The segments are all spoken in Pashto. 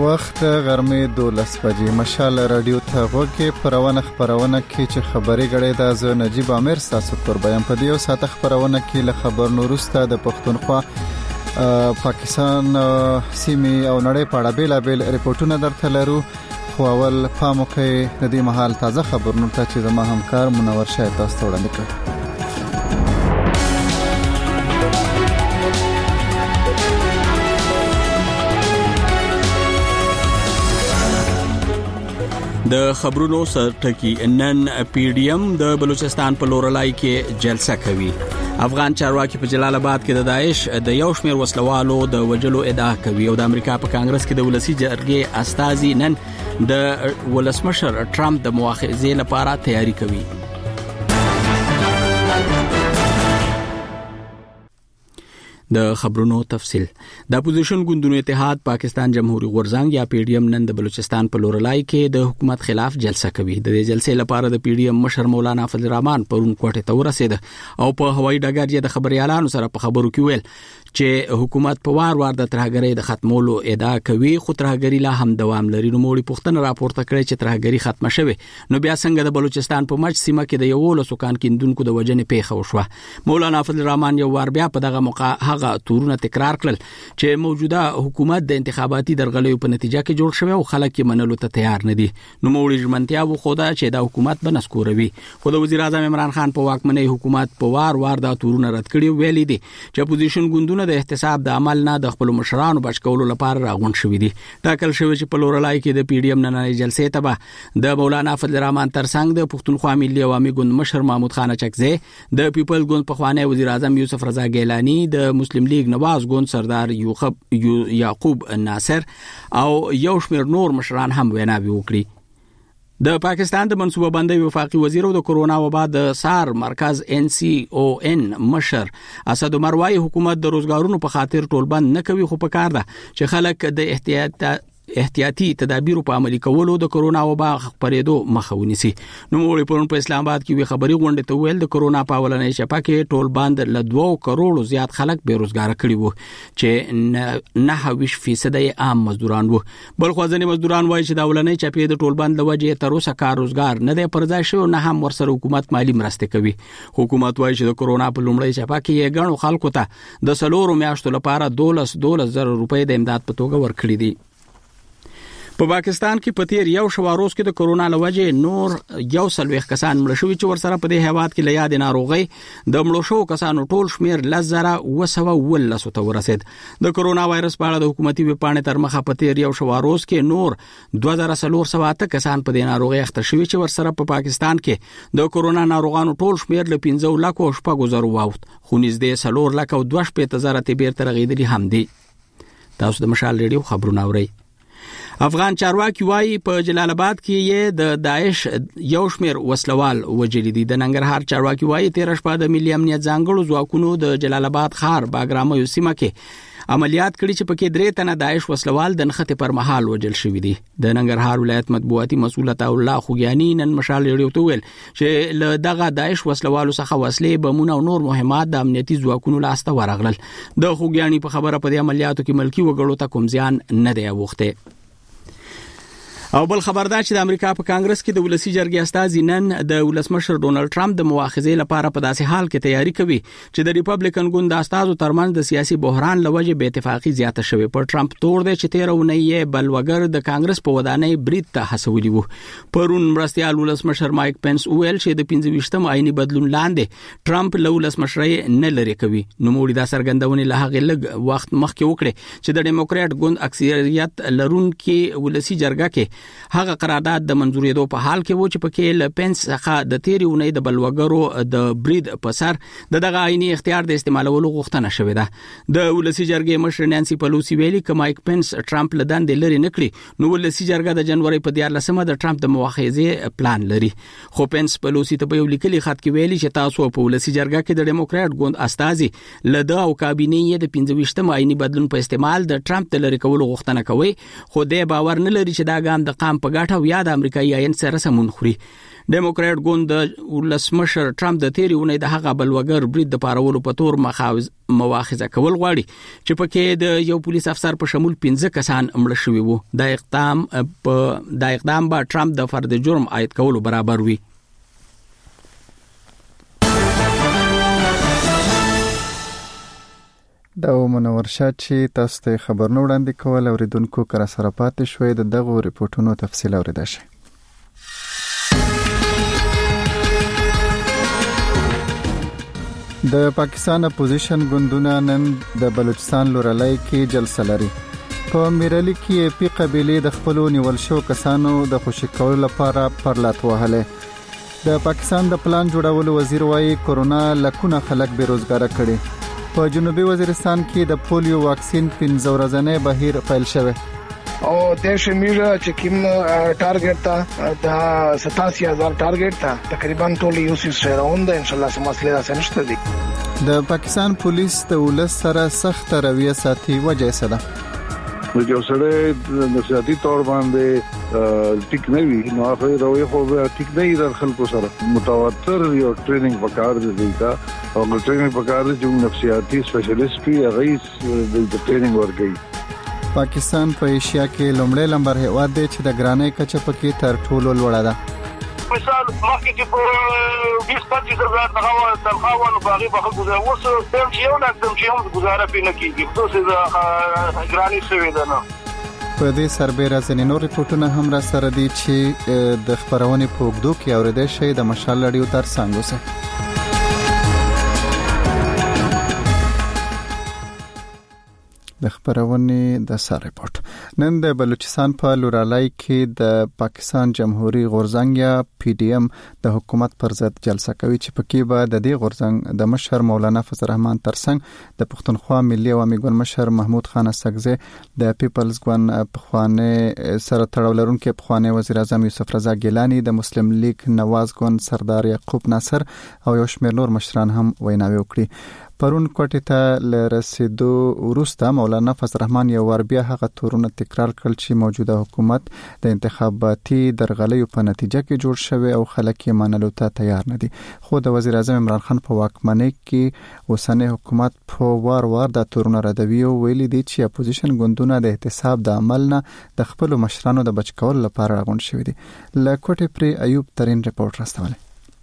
وخت غرمې 12 بجې مشال رادیو ته غوږی پرونه خبرونه کې چې خبري غړې د ز نجيب عامر تاسو پر بیان پدې او ساته خبرونه کې له خبر نورسته د پښتونخوا پاکستان سیمه او نړۍ په اړه بیلابل ریپورتونه درته لرو. خو اول پامو کې د دې مهال تازه خبرونه ته چې زما همکار منور شاه تاسو وړاندې کړ. د خبرونو سرټکی نن پی ډی ایم د بلوچستان په لورلای کې جلسه کوي. افغان چارواکي په جلال آباد کې د داعش د یو شمېر وسلوالو د وجلو ادعا کوي او د امریکا په کانګرس کې د ولسی جرګې استازي نن د ولسمشر ټرمپ د مؤاخذې لپاره تیاری کوي. د خبرونو تفصيل. د اپوزیشن ګوندونو اتحاد پاکستان جمهوریت غورځنګ یا پی ډی ایم نن د بلوچستان په لورلای کې د حکومت خلاف جلسه کوي. د دې جلسې لپاره د پی ډی ایم مشر مولانا فضل الرحمن پرون کوټه ته ورسید او په هوایي ډګر یې د خبريالانو سره په خبرو کې ویل چې حکومت په وار د ترهګرۍ د ختمولو ادعا کوي، خو ترهګری لا هم دوام لري. نو موړي پښتنه راپورته کړي چې ترهګری ختمه شوه. نو بیا څنګه د بلوچستان په مچ سیمه کې د یو لسکان کیندونکو د وجنې پیښه وشوه. مولانا فضل الرحمن یو وار بیا په دغه موقع هغه تورونه تکرار کړل چې موجوده حکومت د انتخاباتي درغلیو په نتیجه کې جوړ شوی او خلک یې منلو ته تیار نه دي. نو موړي ژمنتیا و خو دا چې د حکومت بنسکوروي. خو د وزیر اعظم عمران خان په واکمنۍ حکومت په وار د تورونه رد کړي ویلي دي چې اپوزیشن ګوندونه د احتساب د عمل نه د خپل مشرانو بچ کولو لپاره راغون شوې دي. ټاکل شوی چې په لورلای کې د پی ډی ایم نننۍ جلسې ته د مولانا فضل الرحمن ترڅنګ د پښتونخوا ملي عوامي ګوند مشر محمود خان اچکزی، د پیپل ګوند پخوانی وزیر اعظم یوسف رضا ګیلانی، د مسلم لیگ نواز ګوند سردار یعقوب ناصر او یو شمېر نور مشران هم ویناوي وکړي. د پاکستان د منصوبه بندۍ وفاقي وزیر او د کورونا وبا د سار مرکز NCON مشر اسد عمر وايي حکومت د روزګارونو په خاطر ټولبند نه کوي، خو په کار ده چې خلک د احتیاطي تدابیرو په عملي کولو د کورونا وبا خپرېدو مخه ونیسي. نو موږ په اسلام آباد کې خبري غونډه ته ویل د کورونا په اولنۍ شپه کې ټول باند له 2 کروڑو زیات خلک بیروزګار کړي وو چې 9% عام مزدوران وو. بل خو ځنې مزدوران وایي چې د اولنۍ چپې د ټول باند لوجه تر اوسه کار روزګار نه دی پرځای شو، نه هم ورسره حکومت مالی مرسته کوي. حکومت وایي چې د کورونا په لومړۍ شپه کې یې غنو خلکو ته د 4 میاشتو لپاره 12,000 روپۍ د امداد په توګه ورکړي دي. په پاکستان کې په تیر یو شواروز کې د کورونا لوجه نور 140 کسان مړ شوي چې ورسره په دې هیواد کې لیاد ناروغي د مړو شو کسانو ټول شمیر 10,212 ته ورسید. د کورونا وایرس په اړه د حکومتي وپاڼې تر مخه په تیر یو شواروز کې نور 2,408 کسان په دې ناروغي اخته شوي چې ورسره په پاکستان کې د کورونا ناروغانو ټول شمیر له 15,000 واوښت، خو نږدې 4,2,000 ته بیرته رغیدلي هم دي. تاسو د مشال ریډیو خبرونه اورئ. افغان چارواکي وايي په جلال آباد کې یې د داعش یو شمېر وسلوال وجلي دي. د ننګرهار چارواکي وايي 13 شپه د ملي امنیت ځانګړو ځواکونو د جلال آباد ښار باګرامو سیمه کې عملیات کړي چې پکې 3 تنه داعش وسلوال د نښتې پر مهال وجل شوي دي. د ننګرهار ولایت مطبوعاتي مسؤل عطا الله خوګیانی نن مشال ریډیو ته ویل چې له دغه داعش وسلوالو څخه وسلې، بمونه او نور مهمات د امنیتي ځواکونو لاسته ورغلل. د خوګیانی په خبره په دې عملیاتو کې ملکی وګړو ته کوم زیان نه دی اوښته. او بل خبردار چې د امریکا په کانګرس کې د ولسی جرګې استازي نن د ولسمشر ډونالد ټرمپ د مؤاخذې لپاره په داسې حال کې تیاری کوي چې د ریپبلیکن ګوند د استازو ترمنځ د سیاسي بحران لوجه به اتفاقی زیاته شوه. پر ټرمپ تور دی چې 13 اونۍ بل وګر د کانګرس په ودانۍ برید ته هڅولي وو. پرون مرستيال ولسمشر مایک پنس ویل چې د 25م آئینی بدلون لاندې ټرمپ له ولسمشرۍ نه لري کوي. نو موږ د سرګندونې له هغه لږ وخت مخکې وکړي چې د ډیموکرات ګوند اکثریت لرونکي ولسی جرګه کې هغه قرارداد د منځورېدو په حال کې و چې پکې له پنس څخه د 13 اونۍ د بلوګرو د برید په سر دغه آئینی اختیار د استعمالولو غوښتنه شوې ده. د ولسی جرګې مشر نانسی پلوسی ویلي چې مایک پنس ټرمپ لدان د لری نکړي، نو ولسی جرګه د جنوري په 14مه د ټرمپ د مؤاخذې پلان لري. خو پنس پلوسی ته په یو لیکلي خط کې ویلي چې تاسو په ولسی جرګه کې د ډیموکرات ګوند استازي لده او کابینې د 25م آئینی بدلون په استعمال د ټرمپ د لری کولو غوښتنه کوي، خو د باور نه لري چې دا ګام د د قام په ګټه او یا د امریکایي عین سره سمون خوري. ډیموکرات ګوند ولسمشر ټرمپ د تیری ونې د هغه بلوګر برید د پارولو په تور مواخذه کول غواړي چې پکې د یو پولیس افسر په شمول 15 کسان مړ شوي وو. دا اقدام به ټرمپ د فرد جرم عاید کولو برابر وي. دا منور شاه چې تاسو ته خبرونه وړاندې کول اوریدونکو کر سره پاتې شوي د دغه ریپورتونو تفصیل اوریدل شي. د پاکستان اپوزیشن ګوندونه نن د بلوچستان لورلای کې جلسه لري. په میرلی کې پی قبيله د خپل نیول شو کسانو د خوشی کولو لپاره پرلات وهله. د پاکستان د پلان جوړولو وزیر وايي کورونا لکونه خلک بیروزګار کړي. په جنوبي وزیرستان کې د پولیو واکسین 15 ورځې بهیر پیل شوه او د شمیر چې کوم ټارګټ تا د 87000 ټارګټ تا تقریبا ټول یو سیس راوند ان شاء الله مسله راځي نشته دي. د پاکستان پولیس د ولس سره سخت رویه ساتي وجه څه ده؟ یو سره د سیاسي تور باندې ټیک نه وي نو هغه روي خو به ټیک نه وي د خلکو سره متواتر یو ټریننګ وکړ دی دا او ټریننګ وکړ چې نفسیاتي سپیشلیست پی غیس د ټریننګ ورګي. پاکستان په ایشیا کې لومړی نمبر هیواد دی چې د ګرانۍ کچه پکې تر ټولو لوړه ده. مثال مخکې چې په 20-25 زره تنخواه باغی به گذاره وسه تم چې یو نه تم چې هم گزاره پینې کیږي په څه د ګرانۍ سوي ده نه. په دې سربېره ځینې نور ریپورتونه هم را سره دي چې د خبرونې په اوږدو کې اورېدل شي. د مشال رادیو ترڅنګ اوسه. د خبرونې د سر ریپورت. نن د بلوچستان په لورالای کې د پاکستان جمهوریت غورځنګ یا پی ډی ایم د حکومت پر ضد جلسه کوي چې پکې به د دې غورځنګ د مشر مولانا فضل الرحمن ترڅنګ د پښتونخوا ملي عوامي ګوند مشر محمود خان اسحقزی د پیپلز ګوند پخوانی سره تړاو لرونکي پخوانی وزیر اعظم یوسف رضا ګیلانی د مسلم لیگ نواز ګوند سردار یعقوب ناصر او یو شمېر نور مشران هم ویناوي وکړي. پرون کوټې ته لرسیدو وروسته مولانا فضل الرحمن یو ور بیا هغه تورونه تکرار کړل چې موجوده حکومت د انتخاباتي درغلیو په نتیجه کې جوړ شوی او خلک یې منلو ته تیار نه دي. خو د وزیر اعظم عمران خان په واکمنۍ کې اوسنۍ حکومت په وار د تورونه ردوي او ویلي دي چې اپوزیشن ګوندونه د احتساب د عمل نه د خپل مشرانو د بچ کول لپاره راغونډ شوي دي. له کوټې پرې ایوب ترين رپورټ راستولی.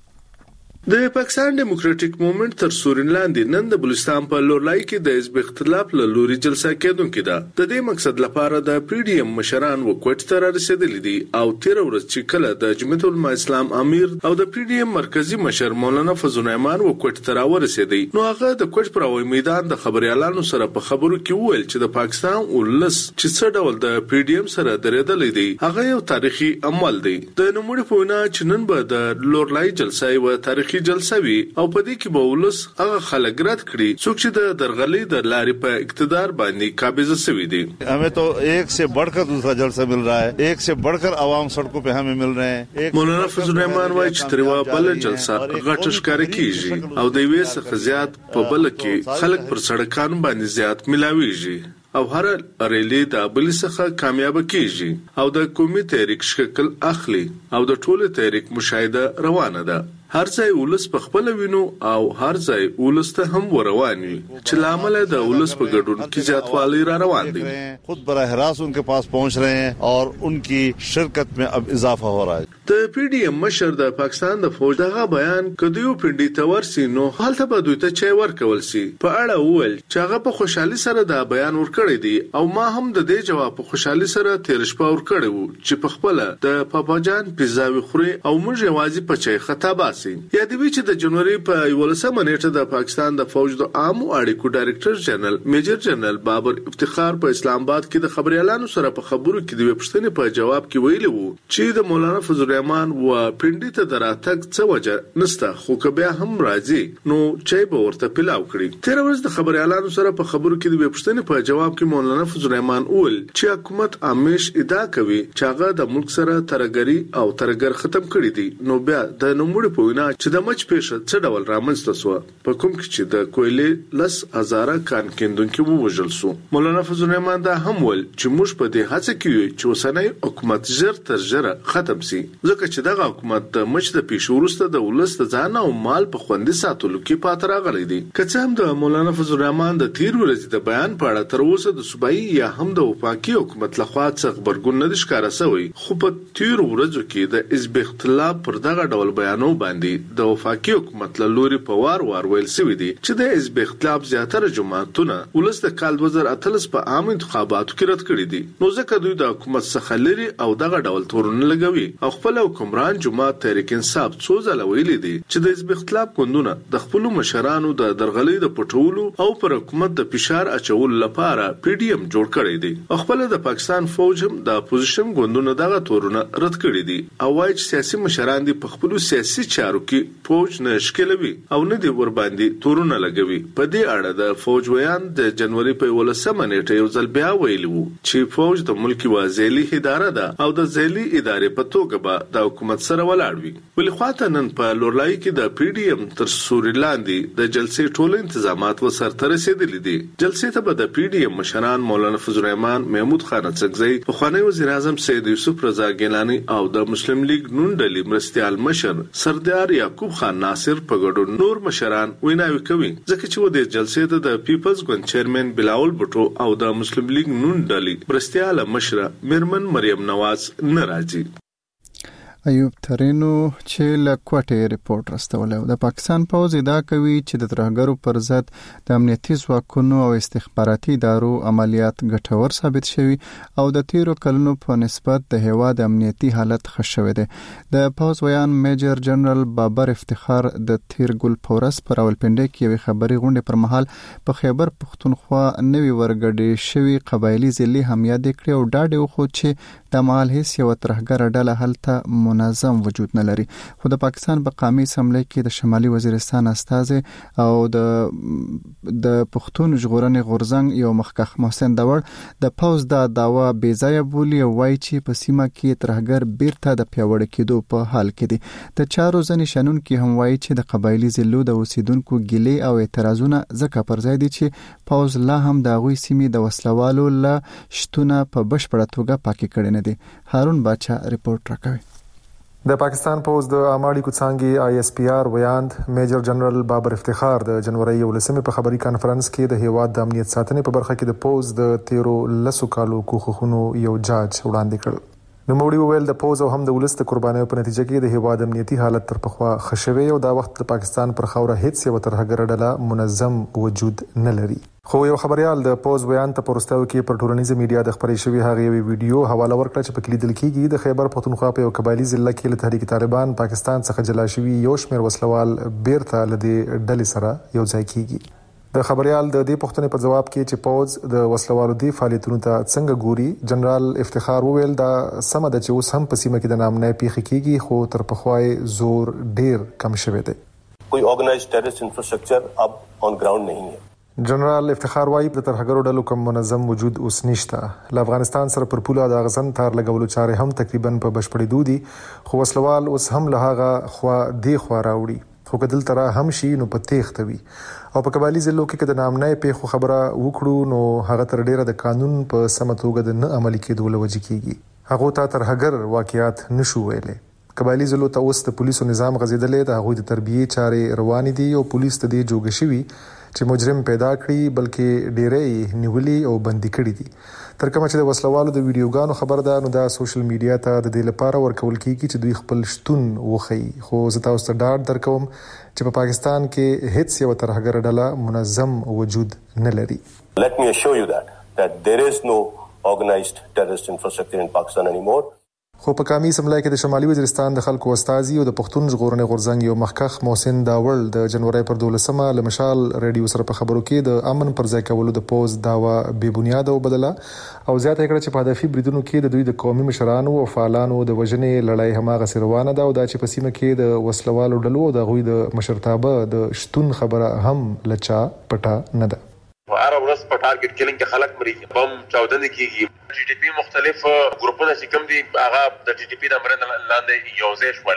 د پاکستان ډیموکراټیک موومېنټ تر سورین لاندې نن د بلوچستان په لورلای کې د حزب اختلاف له لوري جلسه کېدونکې ده. د دې مقصد لپاره د پی ډی ایم مشران وکوټ ته رسیدلي دي او 13 ورځې چې کله د جمعیت العلماء اسلام امیر او د پی ډی ایم مرکزی مشر مولانا فضل الرحمن وکوټ ته راورسېدي نو هغه د کوټ پر وای میدان د خبريالانو سره په خبرو کې وویل چې د پاکستان ولس چې څه ډول د پی ډی ایم سره درېدلې دي هغه یو تاریخي عمل دی. د نوموړي په وینا چې نن به د لورلای جلسه یو تاریخي جلسه وي او په دې کې به ولس هغه خلک رد کړي څوک چې د درغلي د لارې په اقتدار باندې قابض شوي دي. हमें तो एक से बढ़कर दूसरा जलसा मिल रहा है, एक से बढ़कर आवाम सड़कों पे हमें मिल रहे हैं. مولانا فضل الرحمن وايي چې تر یوه بل جلسه غټ ښکار کیږي او د یوې څخه زیات په بل کې خلک پر سړکانو باندې زیات ملاويږي او هر ریلی د بل څخه کامیاب کیږي او د قومي تحریک شکل اخلي او د ټولو تحریک مشاهده روانه ده. هر ځای ولس په خپل وینو او هر ځای ولس ته هم روان وي چې لامل د ولس په ګډون کې زیاتوالی را روان دي. خود براه راست उनके पास पहुंच रहे हैं और उनकी शिरकत में अब इजाफा हो रहा है. د پی ډی ایم مشر د پاکستان د فوج دغه بیان کدیو پنډي تور سينو حالت په دوی ته چي ورکول سي په اړه وویل چې هغه په خوشحالي سره دا بیان ورکړی دی او ما هم د دې جواب په خوشحالي سره تیر شپه ورکړی وو چې په خپل د پاپاجان پیزاوي خوري او موږ یوازې په چي خطا باسي. یادوي چې د جنوري په 11 نیټه د پاکستان د فوج د عامو اړیکو ډایرکټر جنرال میجر جنرال بابر افتخار په اسلام آباد کې د خبريالانو سره په خبرو کې د پښتنې په جواب کې ویلي وو چې د مولانا فضل الرحمن و پنډي ته دراتک څه وجه نسته خو کبه هم راځي نو چای به ورته پلاو کړی. 13 ورځې د خبريالانو سره په خبرو کې د پښتنې په جواب کې مولانا فضل الرحمن اول چې حکومت امیش ادعا کوي چې هغه د ملک سره ترګری او ترګر ختم کړی دی نو بیا د نوموړي په وینا چې د مچ پیښه څه ډول رامنځته شو په کوم کې چې د کویلې 10,000 کان کیندونکو ووژل شو. مولانا فضل الرحمن دا هم ول چې موږ په دې هڅه کې یو چې اوسنۍ حکومت ژر تر ژره ختم شي ځکه چې دغه حکومت د مچ د پیښو وروسته د ولست ځان او مال په خوندي ساتلو کې پاتې راغلی دی. که څه هم د مولانا فضل الرحمن د تیر ورځې د بیان په اړه تر اوسه د صوبایي یا هم د وفاقي حکومت لخوا څه خبرګون نه ښکاره شوی، خو په تیر ورځو کې د حزب اختلاف پر دغه ډول بیانو باندې د وفاقي حکومت له لوري په وار ویل شوی دی چې د حزب اختلاف زیاتره جماعتونه ولس د کال 2013 په عام انتخاباتو کې رد کړی دي، نو ځکه دوی د حکومت څخه لري او دغه ډول تورونه لګوي او خپل حکمران جماعت تحریک انصاف څو ځله ویلي دي چې د حزب اختلاف ګوندونه د خپل مشرانو د درغلۍ د پټولو او پر حکومت د فشار اچولو لپاره PDM جوړ کړی دی. خپل د پاکستان فوج هم د اپوزیشن ګوندونو دغه تورونه رد کړی دي او وايي چې سیاسي مشران دي په خپل سیاسي چارو کې فوج نه شکلوي او نه دی ور باندې تورونه لګوي. په دې اړه د فوج ویان د جنوري په 18 نیټه یو ځل بیا ویلي وو چې فوج د ملکی وازیلی اداره ده او د ځېلي ادارې په توګه به د حکومت سره ولاړ وي. ولې خواته نن په لورلای کې د PDM تر سوري لاندې د جلسې ټول انتظامات وسرته رسیدلي دي. جلسې ته به د PDM مشران مولانا فضل الرحمن، محمود خان اڅکزی، پخوانی وزیر اعظم سید یوسف رضا ګیلانی او د مسلم لیگ نون ډلې مرستیال مشر سردار یعقوب خان ناصر په ګډون نور مشران ویناوي کوي ځکه چې و دې جلسې ته د پیپلز ګوند چیرمن بلاول بټو او د مسلم لیگ نون ډلې مرستیال مشر میرمن مریم نواز نه راځي. ایوب ترینو چې له کوټې ریپورت راستولی و. د پاکستان پوځ ادعا کوي چې د ترهګرو پر ضد د امنیتي ځواکونو او استخباراتي ادارو عملیات ګټور ثابت شوي او د تیرو کلونو په نسبت د هیواد امنیتي حالت ښه شوی دی. د پوځ ویان میجر جنرال بابر افتخار د تیر ګل پورس پر راولپنډي کې یوې خبري غونډې پر مهال په خیبر پښتونخوا نوي ورګډې شوي قبایلي ضلع هم یاد کړې او ډاډ وخوت چې د مهال هیڅ یو ترهګر ډله هلته منظم وجود نه لري. خو د پاکستان په قومي اسمبلی کې د شمالي وزیرستان استازي او د پښتون ژغورنې غورځنګ یو مخکښ محسن داور د پوز دا داوا بې ځایه بولي او وایي چې په سیمه کې ترهګر بیرته د پیاوړي کېدو په حال کې دي. د چارو ځنې شنونکي هم وایي چې د قبایلي ضلعو د اوسیدونکو ګیلې او اعتراضونه ځکه پر ځای دي چې پوز لا هم د هغوی سیمې د وسلوالو له شتونه په بشپړه توګه پاکي کړي نه دي. هارون باچا ریپورت راکوي. د پاکستان پوز د عامه څانګې ISPR ویاند میجر جنرال بابر افتخار د جنوري 18 په خبري کانفرنس کې د هیواد د امنیت ساتنې په برخه کې د پوز د 13 کالو کوښښونو یو جاج وړاندې کړ. نوموړي وویل د پوز او هم د ولس د قربانیو په نتیجه کې د هیواد امنیتي حالت تر پخوا ښه شوی او دا وخت د پاکستان پر خاوره هیڅ یو ترهګر ډله منظم وجود نه لري. خو یو خبريال د پوز بیان ته پرستاو کې پر ټولنیزه میډیا د خبري شوی هغه یو ویډیو حواله ورکړه چې په کې لیدل کېږي د خیبر پښتونخوا په یو قبایلی ضلع کې له تحریک طالبان پاکستان څخه جلا شوی یو شمېر وسلوال بیرته لدی ډلې سره یو ځای کېږي. د خبريال د دې پوښتنې په جواب کې چې پوز د وسلوالو دی فعالیتونو ته څنګه ګوري، جنرال افتخار وویل دا سم ده چې اوس هم په سیمه کې د نامنۍ پیښې کېږي خو تر پخوای زور ډیر کم شوی دی. کوئی آرگنائزڈ ٹیررسٹ انفراسٹرکچر اب آن گراؤنڈ نہیں ہے. جنرال افتخار وايي د ترهګرو ډلو کوم منظم وجود اوس نشته. له افغانستان سره پر پوله د غزن تار لګولو چارې هم تقریبا په بشپړې دودي خو وسلوال اوس هم له هغه خوا دی خوا راوړي خو کدل تر هم شي نو په تېښته وي او په قبایلی ضلعو کې د نامنۍ پیښو خبره وکړو نو هغه تر ډیره د قانون په سمه توګه د نه عملي کېدو لوجه کېږي. هغه ته ترهګر واقعیات نشو ویلې. قبایلی ضلعو ته اوس د پولیسو نظام غزیدلې د هغوی د تربیې چارې روانې دي او پولیس ته دې جوګه شوي چې مجرم پیدا کړي بلکې ډېرې نیولي او بندي کړي دي. تر کومه چې د وسلوالو د ویډیوګانو خبر ده نو دا سوشل میډیا ته د دې لپاره ورکول کیږي چې دوی خپل شتون وخی. خو زه تاسو ته ډاډ درکوم چې په پاکستان کې هیڅ یو ترهګر ډله منظم وجود نه لري. Let me assure you that there is no organized terrorist infrastructure in Pakistan anymore. خو په قومي اسمبلی کې د شمالي وزیرستان د خلکو استازي او د پښتون ژغورنې غورځنګ یو مخکښ محسن داور د جنوري پر 12 له مشال ریډیو سره په خبرو کې د امن پر ځای کولو د پوز داوا بې بنیاد او بدله او زیاته کړه چې په هدفي بریدونو کې د دوی د قومي مشرانو او فعالانو د وژنې لړۍ هماغه سروانه ده او دا چې په سیمه کې د وسلوالو ډلو او د غوي د مشرتابه د شتون خبره هم لچا پټه نه ده. هر ورځ په ټارګټ کلینګ کې خلک مري، بم چاودنې کیږي. ټي ټي پی مختلف ګروپونه چې کوم دي هغه د ټي ټي پی د امرنه لاندې یو ځای شول.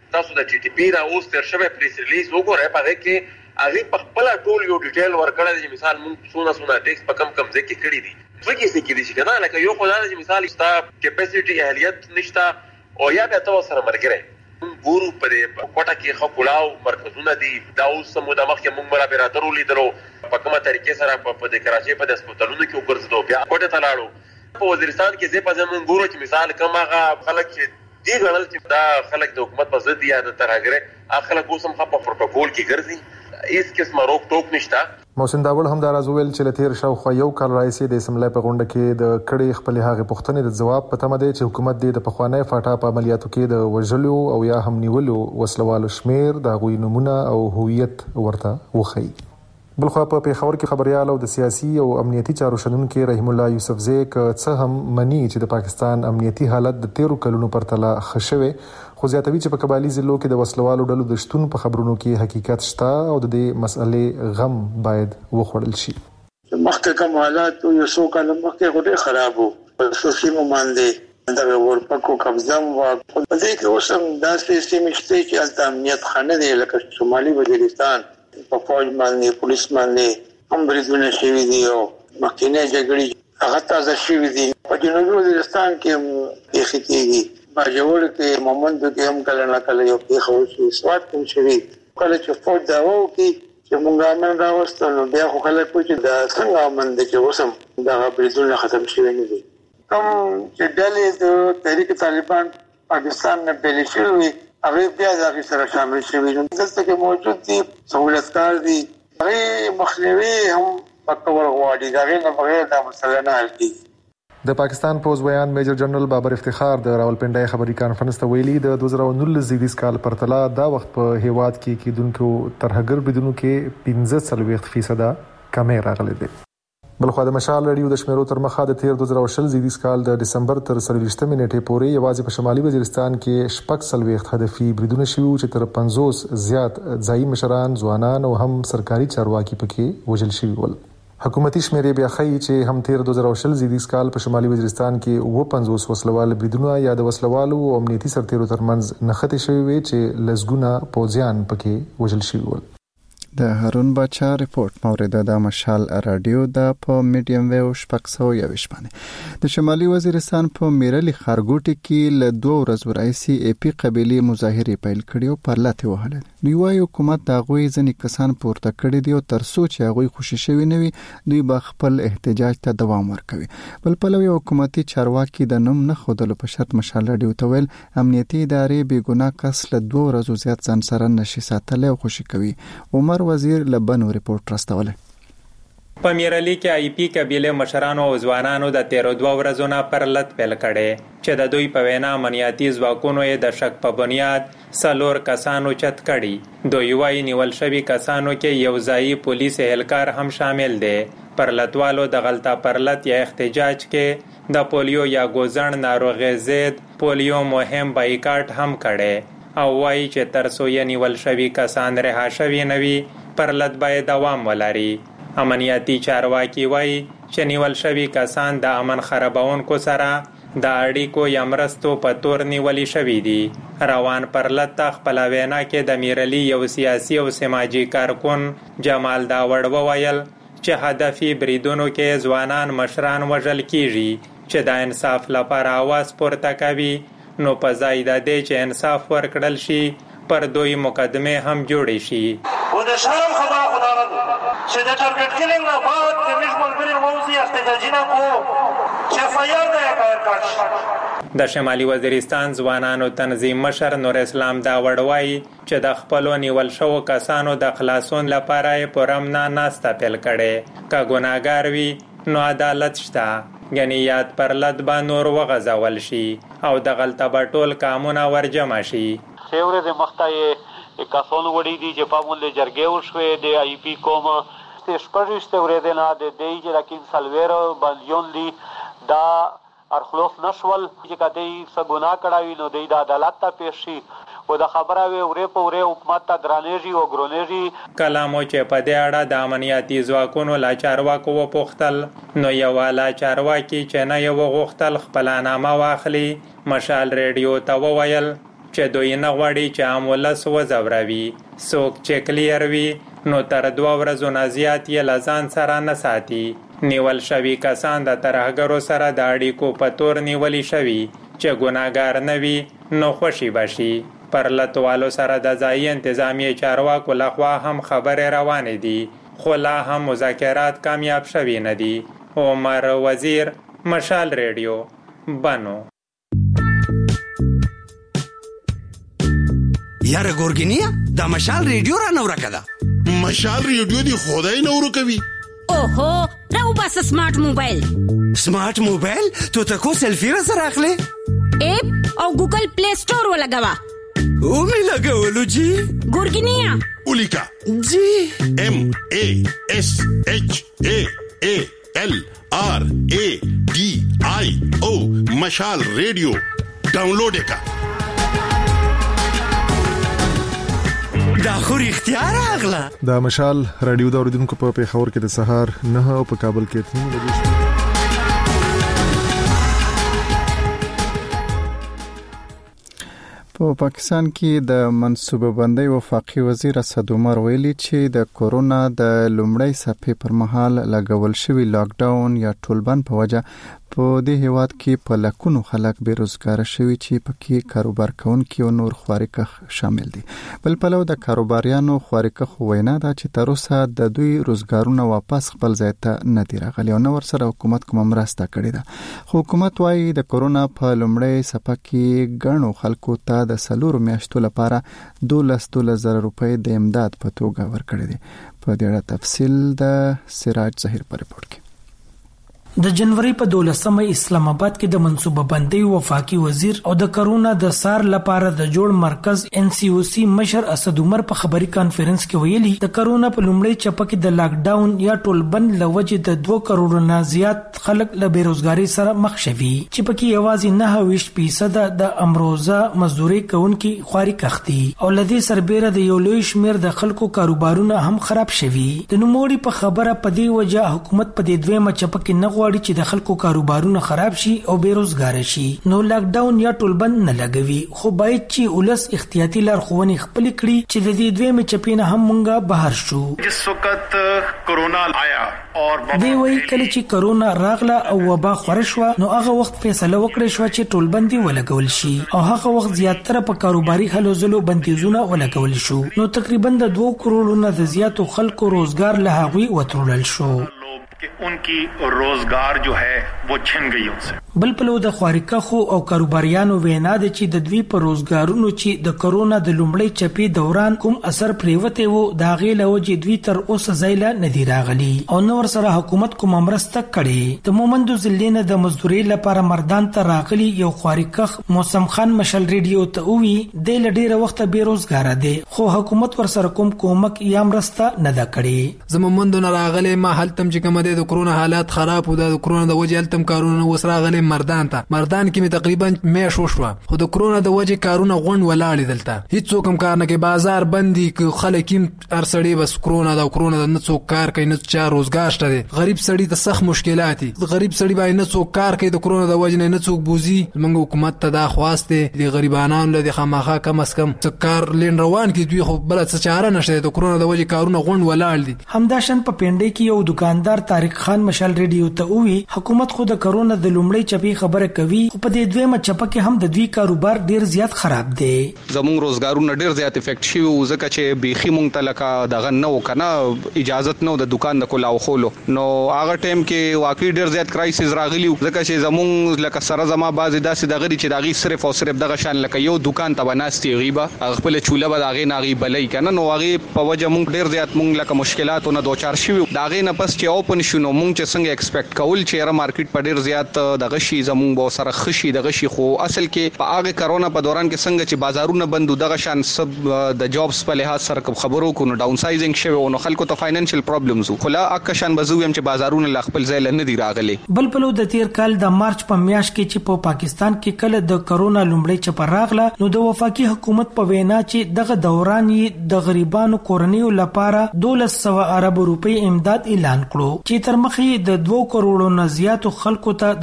تاسو د ټي ټي پی را اوس تر شوه پریس ریلیز وګورئ په کې هغه په خپل ټول یو ډیټیل ورکړل چې مثال موږ سونه ټیکس په کم ځای کې کړی دي څه کې څه کې دي چې کنه لکه یو خدای چې مثال ستا کیپاسټي اهلیت نشته او یا به تاسو سره مرګره ګورو په کوټه کې خو کلاو مرکزونه دي دا اوس موږ د مخکې موږ مرا برادرو لیدلو په کومه طریقې سره په د کراچۍ په هسپتالونو کې وګرځیدو بیا کوټه ته لاړو په وزیرستان کې زه په زمون ګورو چې مثال کومه خلک چې دی غنل چې دا خلک د حکومت په ضد یا د ترهګره خلک اوسم په پروتوکول کې ګرځي هیڅ قسمه روک ټوک نشته. محسن داول هم دا راځول چې لتیر شاوخوا یو کال راځي د اسمبلی په غونډه کې د کړي خپل هغه پوښتنې د جواب په تمه دی چې حکومت د پخوانی فاټا په عملیاتو کې د وژلو او یا هم نیولو وسلوالو شمیر د غوي نمونه او هویت ورته وخی. بلخوا په پیښور کې خبريال او د سیاسي او امنیتي چارو شنونکو رحیم الله یوسفزی څه هم منی چې د پاکستان امنیتي حالت د 13 کلونو پرتله خښوي خو زیاتوي چې په قبایلی ضلعو کې د وسلوالو ډلو د شتون په خبرونو کې حقیقت شته او د دې مسئلې غم باید وخوړل شي. مخکې کوم حالات یو څو کال مخکې غوډه خراب وو په سیمو باندې دا ورپکو قبضه و په دې کې اوس هم داسې سیمې شته چې د امنیت خانه دی لکه شمالي وزیرستان په فوج باندې پولیس باندې هم بریدونه شوي دي او مخکینه جګړې هغه تازه شوي دي. په جنوبي وزیرستان کې پیښې باجوړ کې مومند کې هم کله نه کله یو پیښه وشي سواد کوم شوي کله چې فوج دا وو چې مونږه امن راوستل نو بیا خو خلک چې دا څنګه امن دي چې اوسم دا بریدونه ختم شوي نه دي. کوم چې ډلې د تحریک طالبان پاکستان نه بیل شوي هغه بیا د سره شامل شوي دلته کې موجود دي سہولتکار دي هغه مخنیوي هم پکور غواړي دا نه بغیر د مسله نه حل کیږي. د پاکستان پوز ویان میجر جنرال بابر افتخار د راولپنډای خبري کانفرنس ته ویلي د 2019 زیږدیز کال پرتله دا وخت په هیواد کې کیدونکو ترهګر بدونو کې 15% کمې راغلي دي. بلخوا د مشال رادیو د شمیرو تر مخه د 2020 زیږدیز کال د دسمبر تر 23 نیټې پورې یوازې په شمالي وزیرستان کې 40 هدفي بریدونه شوي چې تر 50 زیات ځایي مشران ځوانان او هم سرکاري چارواکي پکې وژل شوي ول. حکومتي شمیرې بیا ښیي چې هم 2020 زیږدیز کال په شمالي وزیرستان کې 50 وسلوال بریدونه یا د وسلوالو او امنیتي سرتیرو ترمنځ نښتې شوي وي چې لزګونه پوځیان پکې وژل شوي ول. د هارون باچا ریپورت مورد د مشال رادیو د په میډیم ویو شپږ باندې د شمالي وزیرستان په میرلی خارګوټي کې له 2 ورځې راځي ای پی قبيله مظاهره پیل کړي او پر لاته وهله. دوی وايي حکومت دا غوي ځنې کسان پورته کړي دي او تر سوچ هغه خوشی شوی نه وي دوی به خپل احتجاج ته دوام ورکوي. بل په لوي حکومتي چارواکي د نوم نه خودلو په شرط مشال رادیو ته ویل امنیتي ادارې بې ګناه کس له 2 ورځې زیات ځان سره نشي ساتل او خوشی کوي. عمر وزیر لبنو ریپورت راستوله. په میرلی کې آی پی قبیله مشرانو او ځوانانو د 13 ورځو نه پر لټ پیل کړي چې د دوی په وینا امنیتي ځواکونو یې د شک په بنیاد 4 کسانو چت کړي. دوی وايي نیول شوي کسانو کې یو ځایي پولیس اهلکار هم شامل دي. پر لټوالو د غلطه پر لټ یا احتجاج کې د پولیو یا ګوزن ناروغي ضد پولیو مهم بایکاټ هم کړي او وايي چې تر څو یې نیول شوي کسان رها شوي نوي پر لټ باید دوام ولري. امنیتي چارواکي وايي چې نیول شوي کسان د امن خرابونکو سره د اړیکو یا مرستو په تور نیولي شوي دي. روان پر لټ خپل وینا کې د میرلی یو سیاسي او سماجی کارکون جمال داوړ وویل چې هدفي بریدونو کې ځوانان مشران وژل کیږي چې د انصاف لپاره आवाज پورته کوي نو په ځای د دې چې انصاف ورکړل شي پر دوی مقدمه هم جوړې شي. و د شرم خدا چې د ټارګټ کیلینګ نه بعد د مشمول بری موضوع احتجاجي نه کو چې فیاض نه کار د شمالي وزیرستان ځوانانو تنظیم مشر نور اسلام داوړ وایي چې د خپلو نیول شوو کسانو د خلاصون لپاره یې پرمنا ناسته پیل کړي. که ګناهګار وي نو عدالت شته یعنی یاد پر لد با نور وغځول شي او د غلطه بټول کامونه ورجمع شي. خیوره د مختای کسانو وړي دي چې په مول جرګې وشوي د آی پی کوم شپږشته ورې نه د دی چې لکه سلويرو بلیون دي دا ارخلوف نشول چې کدی سګونا کړاوي نو د عدالت ته پیښ شي او د خبره وره په وره حکومت ته درانېږي او ګرونېږي. کلامو چې په دې اړه د امنیتي ځواکونو لا چارواکو وپوښتل نو یو والا چارواکي چې نه یو غوښتل خپل نامه واخلي مشال رادیو ته وویل چې دوی نه غواړي چې عام ولس وځوروي. څوک چې کلیر وي نو تر 2 ورځو نه زیات یې له ځان سره نه ساتي. نیول شوي کسان د ترهګرو سره د اړیکو په تور نیولي شوي چې ګناهګار نه وي نو خوشي بشي. پر لټوالو سره د ځایي انتظامی چارواکو لخوا هم خبرې روانې دي خو لا هم مذاکرات کامیاب شوي نه دي. عمر وزیر، مشال ریډیو، بنو. یاره ګورګینیا دا مشال ریډیو را نو راکده. مشال ریډیو دی خدای نو ورکوي. اوهو راو بس سمارټ موبایل. سمارټ موبایل تو تکو سیلفی را سره اخلي. اپ او ګوګل پلی سٹور ولګوا. او می لګولو جی. ګورګینیا اولیکا جی MASHALRADIO مشال ریډیو ډاونلوډ کا. دا خو اختیار اغلا. دا مشال رادیو دا اوریدونکو په پیښور کې د سهار 9 او په کابل کې 3 بجې. په پاکستان کې د منصوبه بندۍ وفاقي وزیر اسد عمر ویلي چې د کورونا د لومړۍ څپې پر مهال لګول شوی لاک ډاون یا ټولبند په وجه په دې هیواد کې په لکونو خلک بیروزګار شوي چې پکې کاروبار کوونکي او نور خوارکخ شامل دي. بل پلو د کاروباریانو خوارکخ وینا ده چې تر اوسه د دوی روزګارونه واپس خپل ځای ته نه دي راغلي او نو ورسره حکومت کوم مرسته کړې ده. خو حکومت وايي د کورونا په لومړۍ څپه کې ګڼو خلکو ته د 4 میاشتو لپاره 12,000 روپۍ د امداد په توګه ورکړي دي. په دې اړه تفصیل د سراج ظهیر په رپورت کې. د جنوري په 12مه اسلام آباد کې د منصوبه بندۍ وفاقي وزیر او د کرونا د سار لپاره د جوړ مرکز NCOC مشر اسد عمر په خبري کانفرنس کې ویلي د کرونا په لومړۍ چپه کې د لاک ډاون یا ټولبند لوجه د 2 کروڑ نه زیات خلک له بیروزګاری سره مخ شوي چې پکې یوازې 9% د امروزه مزدوري کوونکي خواري کختي او لدی سربېره د یو لوی شمیر د خلکو کاروبارونه هم خراب شوي. د نوموړي په خبره په دې وجه حکومت په دې دویمه چپه کې نه غواړي چې د خلکو کاروبارونه خراب شي او بیروزګار شي نو لاک ډاون یا ټولبند نه لګوي خو باید چې ولس احتیاطي لارښوونې خپل کړي چې د دې دویمه چپې نه هم مونږه بهر شو. جس وخت کورونا آیا اور دی وی کله چې کورونا راغله او وبا خور شو نو هغه وخت فیصله وکړه شو چې ټولبندي ولګول شي او هغه وخت زیاتره په کاروباري هلو ځلو بندیزونه ولګول شو نو تقریبا د 2 کروڑ نه زیاتو خلکو روزګار له هغوی وترول شو कि उनकी रोजगार जो है वो छिन गई उनसे. بل پلو د خوارکخو او کاروباریانو وینا د چې د دوی په روزګارونو چې د کرونا د لومړۍ چپې دوران کوم اثر پریوته وو دا غیله و چې دوی تر اوسه ځایله ندی راغلي او نو سره حکومت کوم مرسته کړي. د مومندو ضلع د مزدوري لپاره مردان ته راغلي یو خوارکخ موسم خان مشل ریډیو ته وی د لډیره وخت بیروزګار دي خو حکومت ور سره کومک یا مرسته نه دا کړي. زمومندو نه راغلي ما حالتم چې کوم د کرونا حالات خراب او د کرونا د وجه التم کارونه وسراغلي مردان کې می تقریبا مې شوشوا خو د کرونا د وجه کارونه غون ولاړ دلته هیڅ څوک هم کار نه کوي بازار بندي خلک ارسړي بس کرونا د نه څوک کار کوي نه چا روزګار شته غریب سړی د سخت مشکلات دي غریب سړی باندې نه څوک کار کوي د کرونا د وجه نه څوک بوزي موږ حکومت ته دا خواسته د غریبانو له خامخا کم اس کم کار لین روان کی دوی خو بل څه چاره نشته د کرونا د وجه کارونه غون ولاړ دي. همداشن په پنده کې یو دکاندار طارق خان مشال ریډیو ته وی حکومت خو د کرونا د لومړۍ چپې خبره کوي خو په دې دویمه چپه کې هم د دوی کاروبار ډیر زیات خراب دی. زموږ روزګارونه ډیر زیات افیکټ شي او ځکه چې بيخي مونږ ته لکه دغه نو کنه اجازه نو د دکان د کولاو خولو نو هغه ټیم کې واقعي ډیر زیات کرایسس راغلی ځکه چې زموږ لکه سره زما بعضی داسې دغه چې دغه صرف او صرف دغه شان لکه یو دکان ته بناستي غیبه خپل چوله به دغه ناغي بلای کنه نو هغه په وجه مونږ ډیر زیات مونږ لکه مشکلاتونه دوچار شي دغه نه پس چې اوپن شونه مونږ چې څنګه ایکسپیکټ کول چې را مارکیټ په ډیر زیات دغه شي زموږ به سره خشي دغه شي خو اصل کې په هغه کرونا په دوران کې څنګه چې بازارونه بندو دغه شان سب د جابس په لحاظ سره خبرو کو نو ډاون سایزینګ شوی او خلکو ته فاینانشل پرابلمز خو لا اکشان بزویم چې بازارونه لا خپل ځای نه دی راغلي. بل پلو د تیر کال د مارچ په میاشت کې چې په پاکستان کې کله د کرونا لومړۍ چپه راغله نو د وفاقي حکومت په وینا چې دغه دوران یې د غریبانو کورنیو لپاره 1200 ارب روپۍ امداد اعلان کړو چې تر مخې د 2 کروڑ نه زیاتو خلکو ته د 4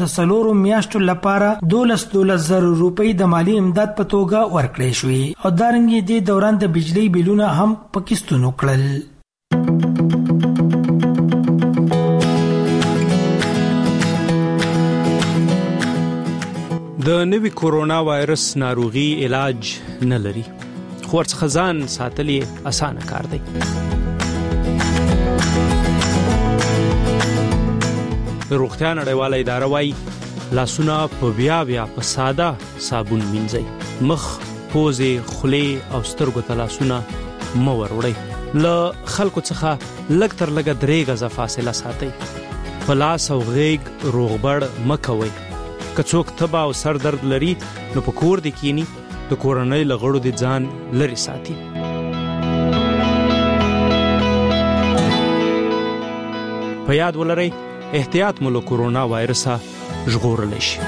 څلورو میاشتو لپاره 12,000 روپۍ د مالی امداد په توګه ورکړې شوې او دارنګه د دوران د بجلی بیلونه هم پاکستان وکړل. د نوي کورونا وایرس ناروغي علاج نه لري، خو ورڅخه ځان ساتل یې اسانه کار دی. روغتیا نړیواله اداره وايي لاسونه په بیا په ساده صابون مینځئ، مخ، پوزې، خولې او سترګو ته لاسونه مه وروړئ. له خلکو څخه لږ تر لږه 3 غزه فاصله ساتئ. په لاس او غیږ روغبړ مه کوئ. که څوک تبه او سر درد لري نو په کور دې کینی، د کورنۍ له غړو دې ځان لرې ساتي. په یاد ولرئ احتیاط مو له کورونا وایرسه ژغورلی شي.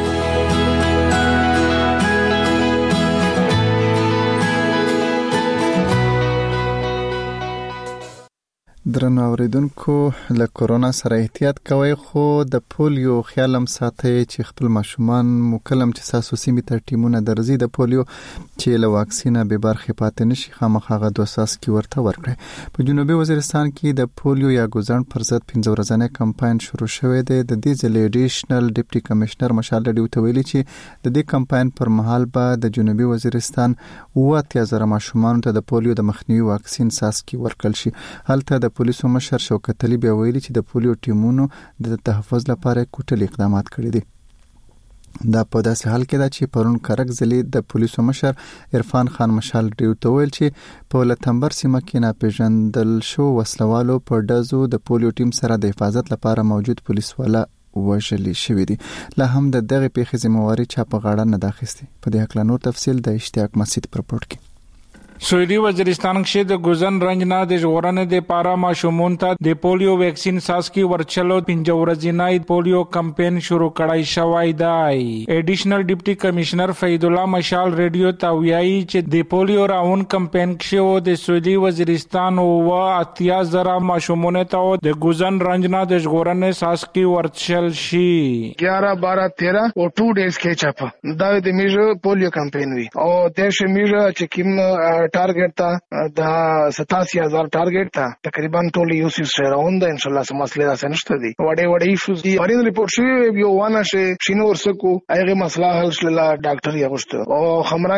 درنو اوریدونکو، له کورونا سره احتیاط کوئ، خو د پولیو خیال هم ساتئ چې خپل ماشومان مکلم چې ساسو سیمې ته ټیمونه درځي د پولیو چې له واکسینه به برخې پاتې نشي، خامخا 2 څاڅکي ورته ورکړي. په جنوبي وزیرستان کې د پولیو یا ګوزڼ پر ضد 15 ورځنی کمپاین شروع شوی دی. د دې ځل ایډیشنل ډیپټي کمشنر مشال ډیو ته ویلي چې د دې کمپاین پر مهال به د جنوبي وزیرستان 80,000 ماشومان ته د پولیو د مخنیوي واکسین څاڅکي ورکړل شي. هلته د پولیسو مشر شوکت علي بیا ویلي چې د پولیو ټیمونو د تحفظ لپاره کوټلي اقدامات کړي دي. دا په داسې حال کې ده چې پرون کرک ضلع د پولیسو مشر عرفان خان مشال ډیو ته ویل چې په لتمبر سیمه کې ناپېژندل شو وسلوالو په ډزو د پولیو ټیم سره د حفاظت لپاره موجود پولیس والا وژلي شوی دي. لا هم د دغه پیښې ذمہواری چا په غاړه نه داخستي. په دې حق نور تفصیل د اشتیاق مسجد پر پورت کې. سویلي وزیرستان کې د ګوزن رنج نه د ژغورنې د پارا ماشومون ته د پولیو ویکسین ساسکي ورچلو 15 ورځې پولیو کمپاین شروع کړای شوی دی. ایډیشنل ډیپټي کمشنر فید الله مشال ریډیو ته ویایي چې د پولیو راون کمپاین کې د سویلي وزیرستان او 80,000 ماشومون ته د ګوزن رنج نه د ژغورنې ساسکي ورچل شي. 11 12 13 او 2 days کې چاپه دا د میجر پولیو کمپاین وی او د شمیره چې کوم ټارګټ تا د 87,000 ټارګټ تا تقریبا ټول یو سیس راوند ان شاء الله سم مسله ده نشته دي. وړې ایشوز دي اړین ریپورت شوی یو وانه شي شینو ورسکو هغه مسله حل شله ډاکټر یغشت او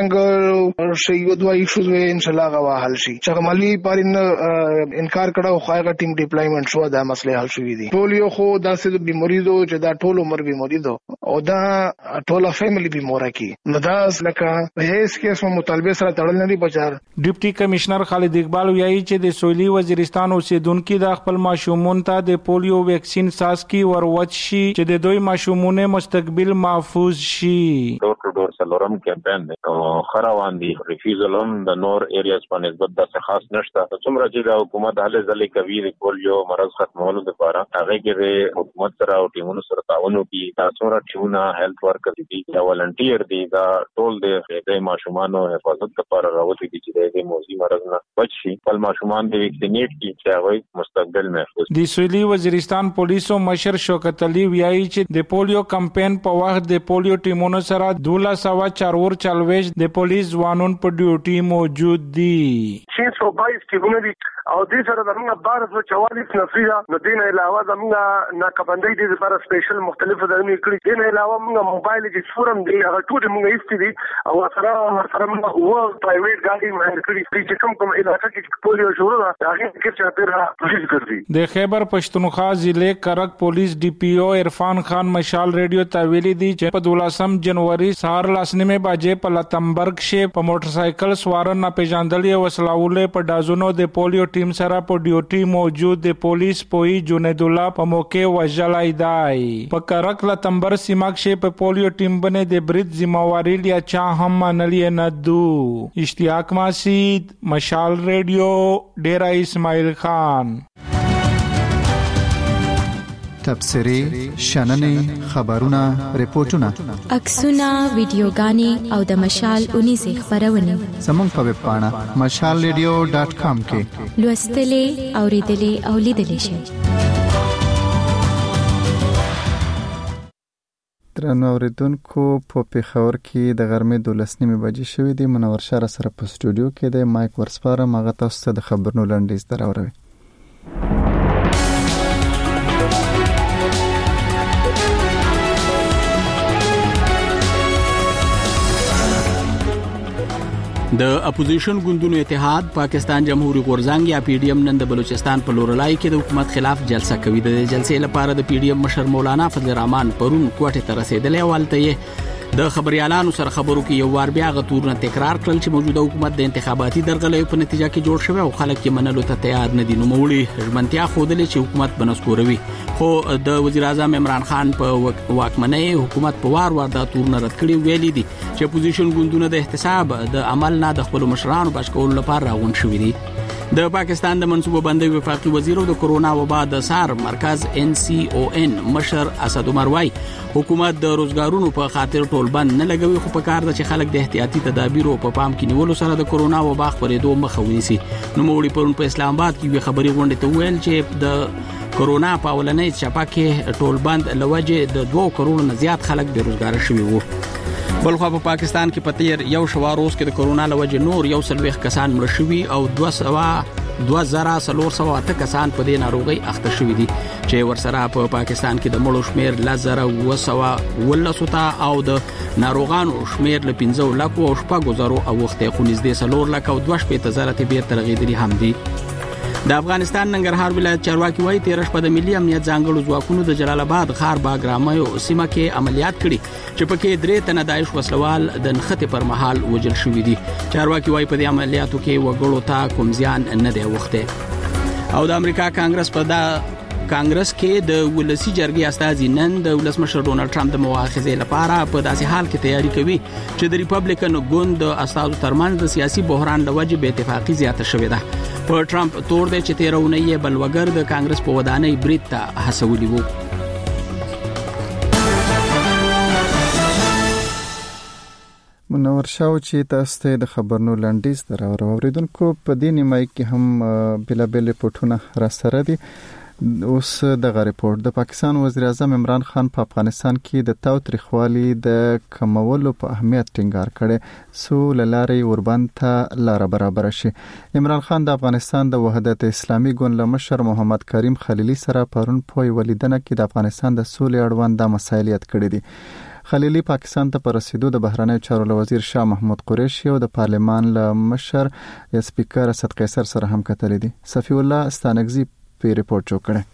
خمرنګ شي یو دوه ایشوز وي ان شاء الله غوا حل شي. چغمالي پرین انکار کړه خو هغه ټیم ډیپلایمنٹ شو دا مسله حل شوی دي. پولیو خو داسې بیماری دو چې دا ټول عمر بیماری دو او دا ټول فیملی بیماری کی نو دا لکه هیڅ کیس مطالبه سره تړل نه دي بچار. ډیپټي کمشنر خالد اقبال ویایي چې د سویلي وزیرستان اوسیدونکو د خپل ماشومون ته د پولیو ویکسین ساسکي وروچ شي چې د دوی ماشومونه مستقبل محفوظ شي. ډور سلورم کمپاین او خروان دي ریفیوزل هم د نور ایریاز په نسبت د خاص نشته. څومره چې د حکومت هله ځلې کوي د پولیو مرض ختمولو لپاره هغه کې حکومت سره او ټیمونو سره تعاون کوي. تاسو را ټیمونه هیلث ورکر دي یا ولنټیر دي دا ټول د ماشومانو حفاظت لپاره راوځي چې د موزي مرض نه بچي. خپل ماشومان د ویکسینیټ کی چې هغه مستقبل محفوظ. د سویلي وزیرستان پولیسو مشر شوکت علي ویایي چې د پولیو کمپاین په وخت د پولیو ټیمونو سره 1244 د پولیس ځوانون په ډیوټي موجود دي. 622 ټیمونه دي او دې سره زموږ 1244 نفري نو دین علاوه زموږ ناکبندۍ دي لپاره سپیشل مختلفه ځایونه کړی. دین علاوه موږ موبایل چې فورم دی هغه ټول موږ ایستي دي او سره موږ و پرایویټ ګاډي مهر کړی چې کوم علاقه کې پولیو شروع ده هغه کې چې پیرا پولیس ګرځي. د خیبر پښتونخوا ضلع کرک پولیس ډي پی او عرفان خان مشال ریډیو ته ویلي دي چې په 12 جنوري سهار 9 بجې په لتمبرګ کې په موټر سایکل سوار نه پیژندلې وسلاولې په دازونو د پولیو ټیم سره په ډیوټي موجود د پولیس پوی جنید الله په موقع وژلای دی. په کرک لتمبر سیمه کې په پولیو ټیم باندې د برید ذمہواری لیا چا هم منلې نه دو. اشتیاق مسجد مشال ریډیو ډیرا اسماعیل خان. تبصری، شننې، خبرونه، ریپورتونه، عکسونه، ویډیوګانې او د مشال 19 خبرونه زموږ په ویب پاڼه mashalradio.com کې لوستلې، اوریدلې او لیدلې شئ. درنو اوریدونکو په پیښور کې د غرمې 12 بجې شوې دي. منور شاه سره په سټوډیو کې د مایک ورسپاره مغه تاسو ته د خبرونو لنډیز دراوړي. د اپوزیشن ګوندونو اتحاد پاکستان جمهوریت غورځنګ یا پی ډی ایم نن د بلوچستان په لورلای کې د حکومت خلاف جلسه کوي. د جلسې لپاره د پی ډی ایم مشر مولانا فضل الرحمن پرون کوټه ته رسیدلی والته د خبريالانو سره خبرو کې یو وار بیا غتورونه تکرار کړل چې موجوده حکومت د انتخاباتي درغلې په نتیجه کې جوړ شوی او خلک یې منلو ته تیار نه دي. نو موړي ژمنتیا خودلې چې حکومت بنسکوروي، خو د وزیر اعظم عمران خان په واکمنۍ حکومت په وار وار د تورونه رد کړي ویلي دي چې اپوزیشن ګوندونه د احتساب د عمل نه د خپل مشرانو بچکول لپاره راغون شوي دي. د پاکستان د منصوبه بندۍ وفاقي وزیر د کرونا وبا د سار مرکز NCON مشر اسد عمر وای حکومت د روزګارونو په خاطر ټول بند نه لګوي، خو په کار ده چې خلک د احتیاطي تدابیرو په پام کې نیولو سره د کرونا وبا خپرېدو مخه ونیسي. نو موړي پرون په اسلام آباد کې خبري غونډه ته ویل چې د کرونا په اولنۍ چپه کې ټول بند لوجه د 2 کروڑ نه زیات خلک بیروزګار شوي وو. بلخو په پاکستان کې په تیر یو شواروز کې د کرونا لوجه نور 140 کسان مړ شوي او 2408 کسان په دې ناروغي اخته شوي دي چې ورسره په پاکستان کې د مړو شمیر 1900 او د ناروغانو شمیر ل 15 لک او شپږ زرو او وخت خو نږدې 4 لک او 2.0 ته به ترغیدري هم دي. د افغانستان ننګرهار ولایت چارواکي وایي 13 شپه د ملي امنیت ځانګړو ځواکونو د جلال آباد ښار باګرامایو سیمه کې عملیات کړي چې پکې 3 تنه داعش وسلوال د نښتې پر مهال وژل شوي دي. چارواکي وایي په دې عملیاتو کې وګړو ته کوم زیان نه دی وخته. او د امریکا کانګرس کې د ولسی جرګې استازي نن د ولسمشر ډونالد ټرمپ د مواخذې لپاره په داسې حال کې تیاری کوي چې د ریپبلیکن ګوند د استازو ترمنځ د سیاسي بحران لوجه به اتفاقی زیاته شوې ده. په ټرمپ تور دی چې 13 اونۍ بلوګر د کانګرس په ودانۍ برید ته هڅولي وو. منور شاو چې تاسو ته د خبرونو لنډیز دراوړو. په دې نیمای کې هم بلا بل پټونه را سره دي. اوس دغه ریپورت د پاکستان وزیر اعظم عمران خان په افغانستان کې د تاوتریخوالي د کمولو په اهمیت ټینګار کړي سو لاري اوربند ته لار برابر شي. عمران خان د افغانستان د وحدت اسلامي ګوند مشر محمد کریم خلیلی سره پرون په ولیدنه کې د افغانستان د سولې اړوند د مسایل یاد کړي دي. خلیلی پاکستان ته پر رسیدو د بهرنیو چارو وزیر شاه محمود قریشي او د پارلمان مشر سپیکر اسد قیصر سره هم کتلې دي. صفی الله ستانګزی په ریپورت جوړ کړي.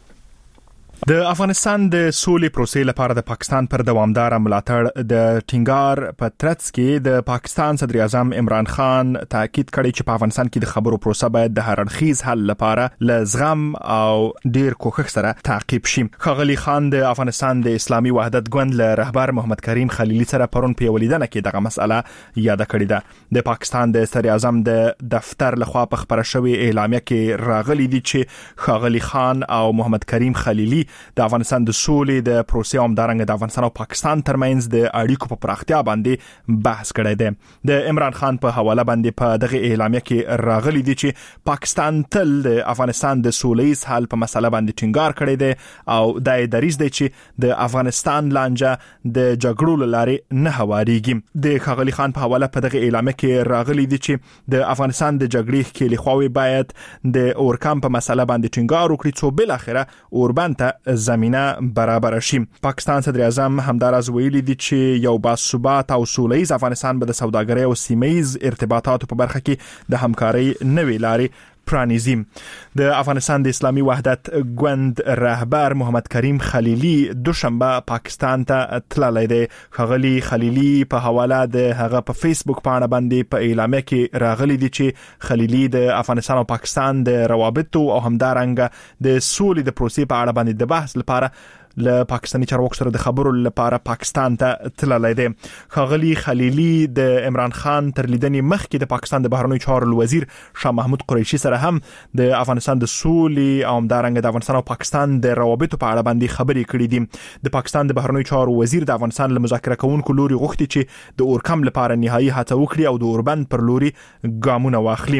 د افغانستان د سولې پروسې لپاره د پاکستان پر دوامدار ملاتړ د ټینګار په ترڅ کې د پاکستان صدر اعظم عمران خان تاکید کړی چې په افغانستان کې د خبرو پروسه باید د هر اړخیز حل لپاره لزغم او ډیر کوښښ سره تعقیب شي. خغلی خان د افغانستان د اسلامي وحدت ګوند له رهبر محمد کریم خلیلی سره پرون په ولیدنه کې دغه مسله یاد کړې ده. د پاکستان د صدر اعظم د دفتر لخوا په خبره شوی اعلامیه کې راغلي دي چې خغلی خان او محمد کریم خلیلی د افغانستان د سولې د پروسې همدارنګه د افغانستان او پاکستان ترمنځ د اړیکو په پراختیا باندې بحث کړی دی. د عمران خان په حواله باندې په دغه اعلامیه کې راغلي دي چې پاکستان تل د افغانستان د سولهییز حل په مسله باندې ټینګار کړی دی او د دریځ دی چې د افغانستان لانجه د جګړو لارې نه هواریږي. د خغلی خان په حواله په دغه اعلامیه کې راغلي دي چې د افغانستان د جګړې ښکېلې خواوې باید د اورکم په مسله باندې ټینګار وکړي څو بل اخره اوربند ته زمينه برابر شي. پاکستان صدر اعظم همداراز ویلي دي چې یو باثبات او سولهییز افغانستان به د سوداګرۍ او سیمهییز ارتباطاتو په برخه کې د همکارۍ نوې لارې پرانیزي. د افغانستان د اسلامي وحدت ګوند رهبر محمد کریم خلیلی دوشنبه پاکستان ته تللی دی. خغلی خلیلی په حواله د هغه په فیسبوک پاڼه باندې په اعلامیه کې راغلي دي چې خلیلی د افغانستان او پاکستان د روابطو او همدارنګه د سولې د پروسې په اړه باندې د بحث لپاره له پاکستاني چارواکو سره د خبرو لپاره پاکستان ته تللی دی. خغلی خلیلی د عمران خان تر لیدنې مخکې د پاکستان د بهرنیو چارو وزیر شاه محمود قریشي سره هم د افغانستان د سولې او همدارنګه د افغانستان او پاکستان د روابطو په اړه باندې خبرې کړې دي. د پاکستان د بهرنیو چارو وزیر د افغانستان له مذاکره کوونکو لوري غوښتي چې د اورکم لپاره نهایي هڅه وکړي او د اوربند پر لوري ګامونه واخلي.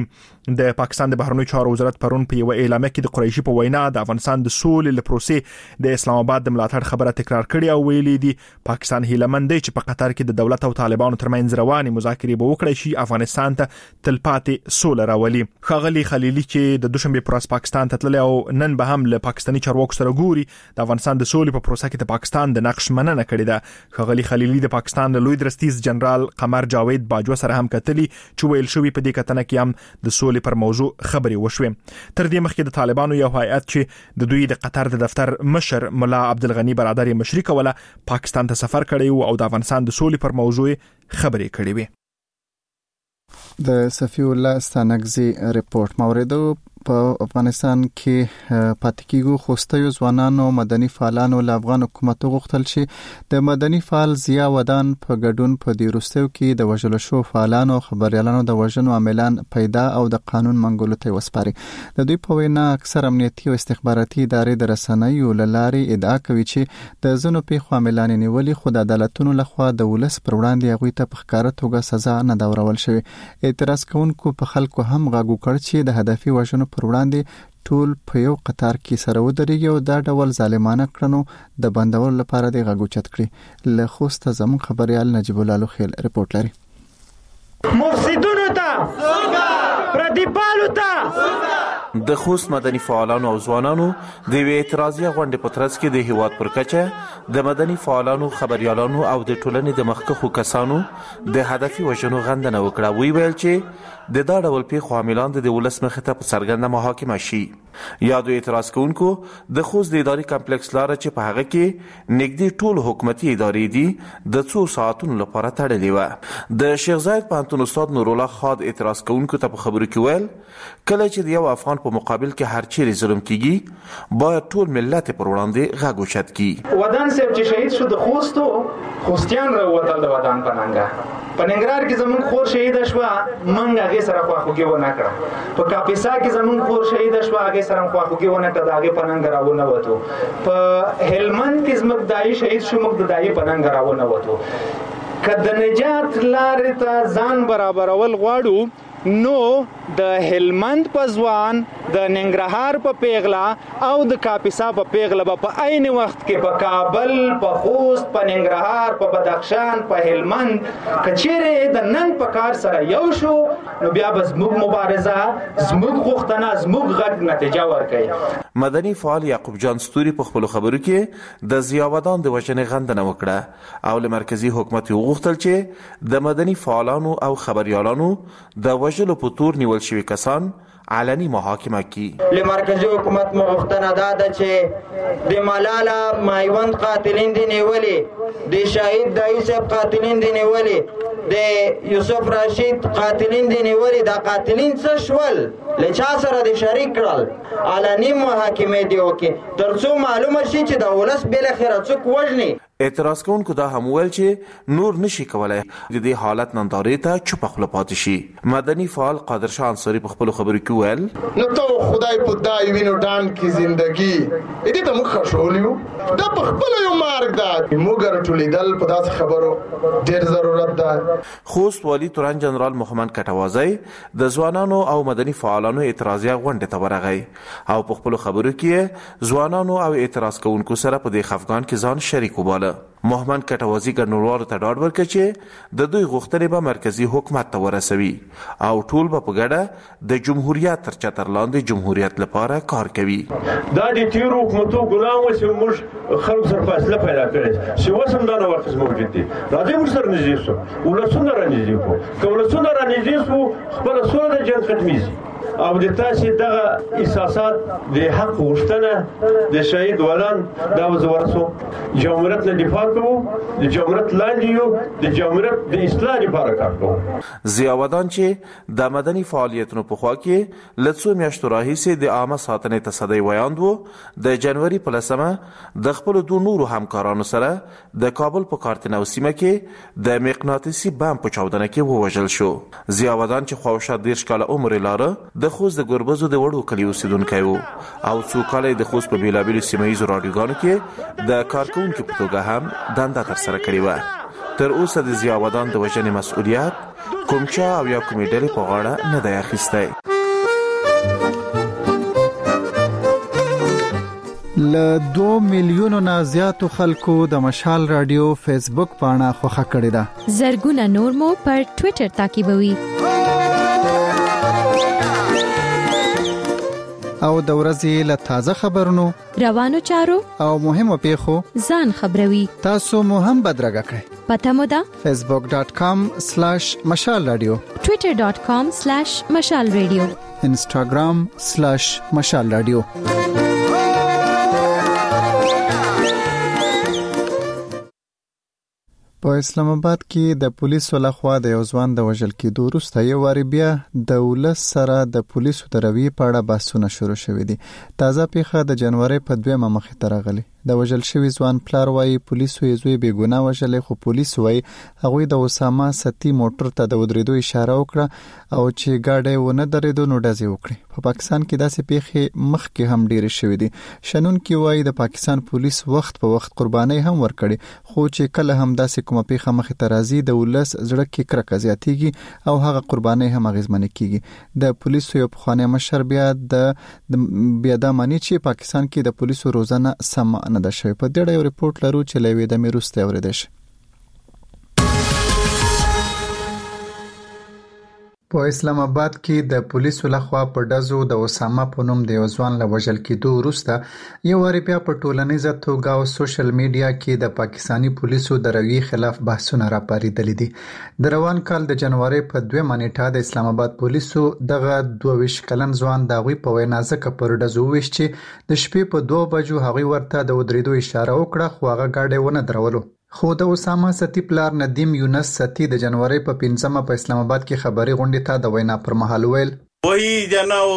د پاکستان د بهرنیو چارو وزارت پرون په یو اعلامیه کې د قریشي په وینا د افغانستان د سولې لپروسې د اسلام آباد د ملاتړ خبره تکرار کړې او ویلي دي پاکستان هیلمند دی چې په قطر کې د دولت او طالبانو ترمنځ رواني مذاکرې به وکړي شي افغانستان ته تلپاتې سوله راولي. ښاغلي خلیلي چې د دوشنبه پر پاکستان ته تللی او نن به هم له پاکستاني چارواکو سره ګوري د افغانستان د سولې په پروسه کې د پاکستان د نقش مننه کړې ده. ښاغلي خلیلي د پاکستان د لوی درستیز جنرال قمر جاوید باجوه سره هم کتلي چې ویل شوی په دې کتنه کې هم د سولې پر موضوع خبري وشوي. تر دې مخکې د طالبانو یو هیئت چې د دوی د قطر د دفتر مشر ملا عبدالغنی برادر مشري کوله پاکستان ته سفر کړی او د افغانستان د سولې پر موضوع خبري کړې وي. د صفی الله ستانکزی ریپورت موردو په افغانستان کې پاتې کیږي خوستیو ځوانانو مدني فعالانو له افغان حکومت غوښتل شي د مدني فعال ضیا ودان په ګډون په دې وروستیو کې د وژل شو فعالانو خبريالانو د وژنو عاملان پیدا او د قانون منګولو ته وسپاري. د دوی په وینا اکثر امنیتي او استخباراتي ادارې د رسنیو لارې ادعا کوي چې د زنو پیښو عاملان نیولي خو د عدالتونو لخوا د ولس پر وړاندې هغوی ته په ښکاره توګه سزا نه دا ورول شوی. اعتراض کوونکو په خلکو هم غاګو کړ چې د هدفي وژنو پر وړاندې ټول په یو قطار کې سره ودرېږي او دا ډول ظالمانه کړنو د بندولو لپاره د غاګو چت کړي. له خوسته زمون خبريال نجیب الله لوخیل ریپورت لري. مفسدونو ته څنګه پردیپالو ته د خوست مدني فعالانو او ځوانانو د اعتراضي غونډې په ترڅ کې د هیواد پر کچه د مدني فعالانو خبريالانو او د ټولنې د مخکښو کسانو د هدفي وژنو غندنه وکړه. ویل چې د دا ډول پیښو عاملان د ولس مخې ته په څرګنده محاکمه شي. یادو اعتراض کوونکو د خوست د اداري کمپلیکس لاره چې په هغه کې نږدې ټول حکومتي ادارې دي د څو ساعتونو لپاره تړلې وه. د شیخ زاید پوهنتون استاد نور الله خاد اعتراض کوونکو ته په خبرو کې ویل کله چې د یو افغان په مقابل کې هر چیرې ظلم کیږي باید ټول ملت پر وړاندې غږ اوچت کړي. ودان صاحب چې شهید شو د خوستو خوستیان راووتل د ودان په ننګه په ننګرهار کې زمون خور شهید شوه منګ هغه سره خواخوږي ونه کړه. په کاپیسا کې زمون خور شهید شوه هغه سره خواخوږي ونه کړه هغه په ننګ راونه وته. په هلمند کې زموږ دای شهید شو موږ د دای په ننګ راونه وته. کله نجات لارې ته ځان برابرول غواړو نو د هلمند په ځوان د ننګرهار په پیغله او د کاپیسا په پیغله په عین وخت کې په کابل په خوست په ننګرهار په بدخشان په هلمند کچېره د نن په کار سره یو شو نو بیا به زموږ مبارزه زموږ غوښتنه زموږ غږ نتیجه ورکړي. مدني فعال یعقوب جان ستوري په خپل خبرو کې د ضیاودان د وژنې غندنه وکړه او له مرکزی حکومت وغوښتل چې د مدني فعالانو او خبريالانو د وژلو په تور نیول شوی کسان علني محاکمه کی. له مرکزی حکومت مغوښتنه ده چې د ملاله مایوند قاتلین دي نیولي د شهید دای صاحب قاتلین دي نیولي د یوسف راشد قاتلین دي نیولي دا قاتلین څه شول لچا سره د شریک کړل علني محاکمه دی وکي ترڅو معلومه شي چې د ولس بل خیره څوک وژني. اعتراض کوونکو دا هم ویل چې نور نشي کولای د دې حالت نندارې ته چوپ خپل پاتې شي. مدني فعال قادر شاه انصاری په خپل خبرو کې ویل نو ته خدای په دای وینو ډان کې زندگی دې ته مخ خښولیو دا په خپل یو مارګ ده موږ ټولیدل په داس خبرو ډېر ضرورت ده. خوست والی توران جنرال محمد کټوازی د ځوانانو او مدني فعالانو اعتراضیه غونډه ته ورغی او په خپل خبرو کې ځوانانو او اعتراض کوونکو سره په دې خفقان کې ځان شریک وباله. محمد کټوازی ګڼوالو ته ډاډ ورکړ چې د دوی غوښتنې به مرکزی حکومت ته ورسوي او ټول به په ګډه د جمهوریت تر چتر لاندې جمهوریت لپاره کار کوي. دا د تیرو حکومتو ګلام و چې موږ خلک سره فاصله پیدا کړې چې اوس هم دا نوښت موجود دي راځي موږ سره نږدې شو ولسونه را نږدې کړو که ولسونه را نږدې شو خپله سوله د جنګ ختمیږي او د تاسې دغه احساسات د حق غوښتنه د شهید ولان دا به زه ورسوم جمهوریت نه دفاع کوو د جمهوریت لاندې یو د جمهوریت د اصلاح لپاره کار کوو. ضیاودان چې د مدني فعالیتونو په خوا کې له څو میاشتو راهیسې د عامه ساتنې تصدی ویاند و د جنوري په 10 د خپلو دوه نورو همکارانو سره د کابل په کارتنو سیمه کې د مقناطیسي بم په چاودنه کې ووژل شو. ضیاودان چې خواوشا 10 کاله عمر لاره د خوست د ګربزو د وړو کلیو اوسیدونکی و او څو کاله د خوست په بیلابیلو سیمهییزو راډیوګانو کې د کارکوونکو په توګه هم دنده ترسره کړې وه. تر اوسه د ضیاودان د وژنې مسؤلیت کوم چا او یا کومې ډلې په غاړه نه دی اخیستی. ل 2 میلیونو نه زیاتو خلکو د مشال رادیو فیسبوک پاڼه خوښه کړې ده. زرګونه نور مو پر ټوئیټر تعقیبوي. او د ورځې له تازه خبرونو، روانو چارو او مهمو پیښو ځان خبروي. تاسو مو هم بدرګه کړئ. پته مو ده facebook.com/مشال رادیو، twitter.com/مشال رادیو، instagram/مشال رادیو. په اسلام آباد کې د پولیسو لخوا د یو ځوان د وژل کېدو وروسته یو واری بیا د ولس سره د پولیسو د رویې په اړه بحثونه شروع شوي دي. تازه پیښه د جنوري په 2 مخې ته راغلې. د وژل شوی ځوان پلار وايي پولیسو یې زوی بې ګناه وژلې، خو پولیس وايي هغوی د اسامه ستی موټر ته د ودرېدو اشاره وکړه او چې گاډي ونه درېدو نو ډزې وکړي. په پاکستان کې داسې پیښې مخکې هم ډېرې شوې دي. شنون کې وايي د پاکستان پولیس وخت په وخت قرباني هم ورکړي، خو چې کله هم داسې کومه پیښه مخې ته راځي د ولس زړه کې کرکه زیاتېږي او هغه قرباني هم اغیزمنه کیږي. د پولیسو یو پخوانی مشر بیا د مانی چې پاکستان کې د پولیسو روزانه سم نه ده شوی. په دې اړه یو ریپورت لرو چې لوي د میروسته اوریدل شي. په اسلام آباد کې د پولیسو لخوا په ډزو د اسامه په نوم د یو ځوان له وژل کېدو وروسته یو واری بیا په ټولنیزه توګه او سوشل میډیا کې د پاکستانی پولیسو د رویې خلاف بحثونه راپاریدلې دي. د روان کال د جنوري په 2 نیټه د اسلام آباد پولیسو دغه 22 کلن ځوان د غوي په وینا ځکه پر ډزو وښ چې د شپې په 2 بجو هغه ورته د ودرېدو اشاره وکړه، خو هغه گاډي ونه درولو. خو د اسامه ستی پلار ندیم یونس ستی د جنوري په 5 په اسلام آباد کې خبري غونډه ته د وینا پر مهال ویل وہی جنا وہ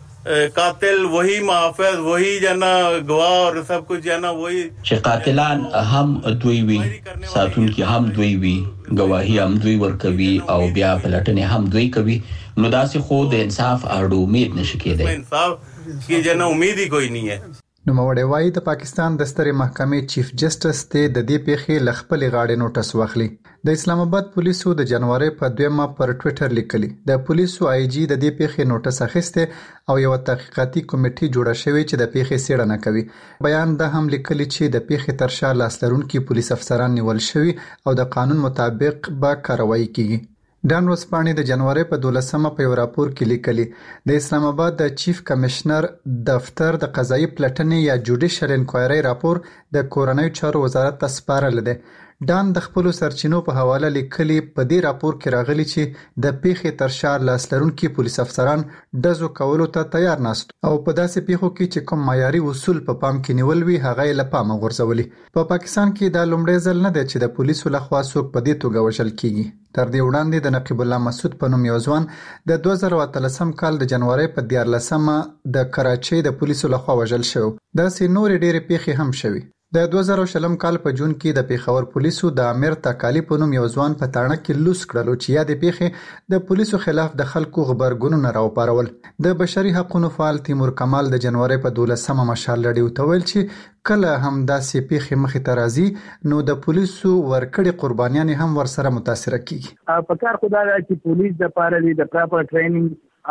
قاتل وہی محافظ وہی جنا گواہ اور سب کچھ جنا وہی چې قاتلان هم دوی وي، ساتون کې هم دوی وي، گواهی هم دوی ورکوي او بیا پلټنه هم دوی کوي. نو داسې خو د انصاف اړو امید نشي کېدای. انصاف کی جنا امید ہی کوئی نہیں ہے. نو موړی وايي د پاکستان د سترې محکمې چیف جسټس ته د دې پیښې لخپل غاړې نوټس واخلي. د اسلام آباد پولیسو د جنوري په 2 پر ټوئیټر لیکلي د پولیسو آی جی د دې پیښې نوټس اخیسته او یو تحقیقاتي کمیټه جوړه شوې چې د پیښې څېړنه کوي. بیان د هم لیکلي چې د پیښې تر شا لاس لرونکي پولیس افسران نیول شوي او د قانون مطابق به کاروایی کیږي. ډان ورځپاڼې د جنوري په 12 په یو راپور کې لیکلي د اسلام آباد د چیف کمشنر دفتر د قضایي پلټنې یا جوډیشل انکوایري راپور د کورنۍ چارو وزارت ته سپارل دي. ډان د خپل سرچینو په حواله لیکلي په دې راپور کې راغلي چې د پیښې تر شا لاس لرونکي پولیس افسران دزو کولو ته تیار ناست او په داسې پیښو کې چې کوم معیاري اصول په پام کې نیول وي هغه یې له پامه غورځولي. په پاکستان کې دا لومړی ځل نه دی چې د پولیسو لخوا څوک په دې توګه وژل کیږي. تر دې وړاندې د نقیب الله مسعود په نوم یو ځوان د 2013 کال د جنوري په 14 د کراچۍ د پولیسو لخوا وژل شو. داسې نور ډېرې پیښې هم شوي. د 2000 کال په جون کې د پیښور پولیسو د امیر تکالی په نوم یو ځوان په تاڼه کې لوس کړلو چې یا د پیښې د پولیسو خلاف د خلکو خبرګونونه راوپارول. د بشري حقوقو فعال تیمور کمال د جنوري په 12 مشال لړۍ وتول چې کله هم داسې پیښې مخې ته راځي نو د پولیسو ورکړې قربانیان هم ورسره متاثر کیږي. په کار خدای چې پولیس د پاره د پراپر ټریننګ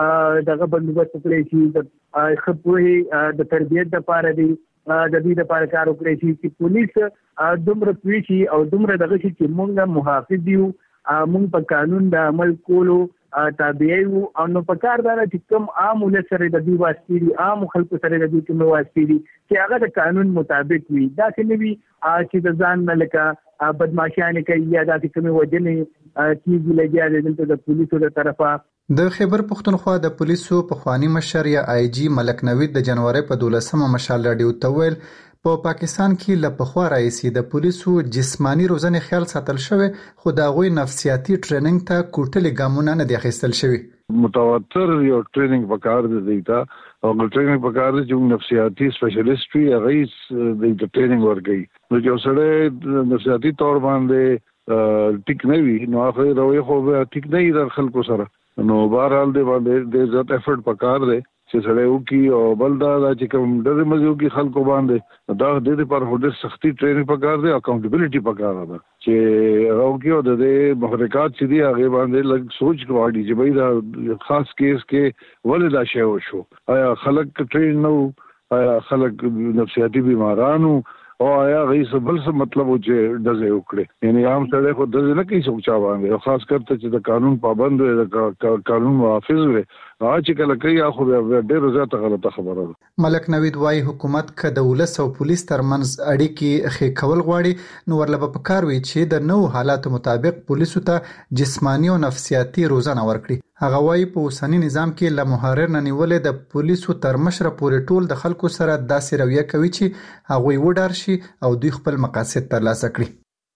دغه بندوبست کړی شي، د خپوي د تربیت د پاره دی د دې لپاره کار وکړي چې پولیس دومره پوښي او دومره دغه چې موږ محافظ یو، موږ په قانون د عمل کولو تابع یو او نو په کار دا چې کوم عام ولس سره د دې واسطي عام خلکو سره د دې کوم واسطي چې هغه د قانون مطابق وي. دا چې نوي چې د ځان ملکه بدمعشانه کوي یا د کوم وجنه کیږي لګیا دي د پولیسو تر طرفه. د خیبر پختونخوا د پولیسو پخوانی مشر یا آی جی ملک نوید د جنوري په 12 مشال رادیو تویل په پاکستان کې له پخوا راځي د پولیسو جسمانی روزنې خیال ساتل شوی، خو د غوي نفسیاتي ټریننګ ته کوټلې ګامونه نه دی اخیستل شوی. متواتر یو ټریننګ وکړ دی تا او ټریننګ وکړ چې نفسیاتي سپیشلیسټ وي هغه د ټریننګ ورګي نو چې سره نفسیاتي تور باندې ټیک نه وي نو هغه روي خو ټیک نه وي د خلکو سره. نو بهرحال د باندې د ذات افورت پکار دی چې سره یو کی او بل دا چې کوم د مزو کی خلکو باندې دا د دې پر هډر سختي ټریننګ پکار دی اکاونټیبিলিټي پکار ده چې او کی او د محرکات چې دی هغه باندې لږ سوچ غواړي چې بھئی دا خاص کیس کې ولې دا شی وشو آیا خلک ټرین نو آیا خلک نفسیاتي بیمارانو او آیا غیس بل څه مطلب چې دزه وکړي یعنی عام سره خو دزه نه کوي څوک چا باندې خاص کرته چې د قانون پابند وي د قانون محافظ وي چې کله کوي خو ډېر زیاته غلطه خبره ده ملک نوید وايي حکومت که د ولس او پولیس ترمنځ اړیکې ښې کول غواړي نو ورله به پکار وي چې د نوو حالاتو مطابق پولیسو ته جسمانی او نفسیاتي روزنه ورکړي هغه وايي په اوسنی نظام کې له محرر نه نیولې د پولیسو تر مشره پورې ټول د خلکو سره داسې رویه کوي چې هغوی وډار شي او دوی خپل مقاصد ترلاسه کړي.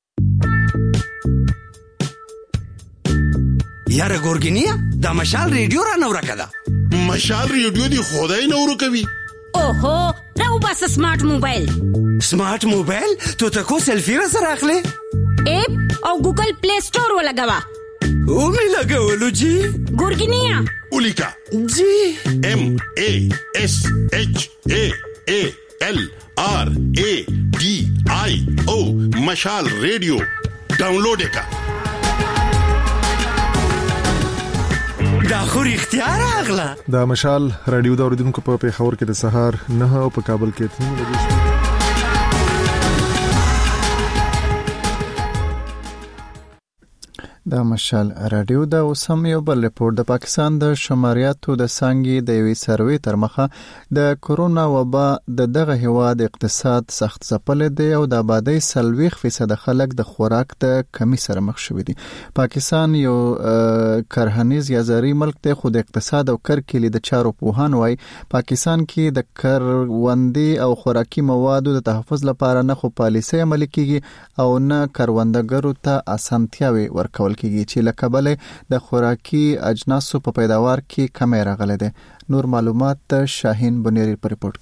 یاره ګورګینیا دا مشال ریډیو را نور کړه مشال ریډیو دی خدای نور کوي اوهو راو بس سمارټ موبایل تو تکو سلفی را سره اخلي اپ او ګوګل پلی سٹور ولګوا او می لګولو جی ګورګینیا اولیکا جی MASHALRADIO مشال ریډیو ډاونلوډ کا دا خو اختیار اغلا دا مشال رادیو دا اوریدونکو په پیښور کې د سهار 9 او په کابل کې 3 بجې د مشال رادیو د اوسم یو بل ریپورت د پاکستان د شماریاتو د څنګه د یوې سروې تر مخه د کورونا وبا دغه هواد اقتصاد سخت ځپل دی او د آبادی 40% خلک د خوراک د کمی سره مخ شوي دي. پاکستان یو کرهنیز یا زرعي ملک دی خو د اقتصاد او کرکلي د چارو پوهان وای پاکستان کې د کروندې او خوراکي موادو د تحفظ لپاره نه خو پالیسي عملي کیږي او نه کروندګرو ته اسانتیاوي ورکول کیږي چې لکبل د خوراکي اجناسو په پیداوار کې کمی راغله ده. نور معلومات شاهین بنيري په ریپورت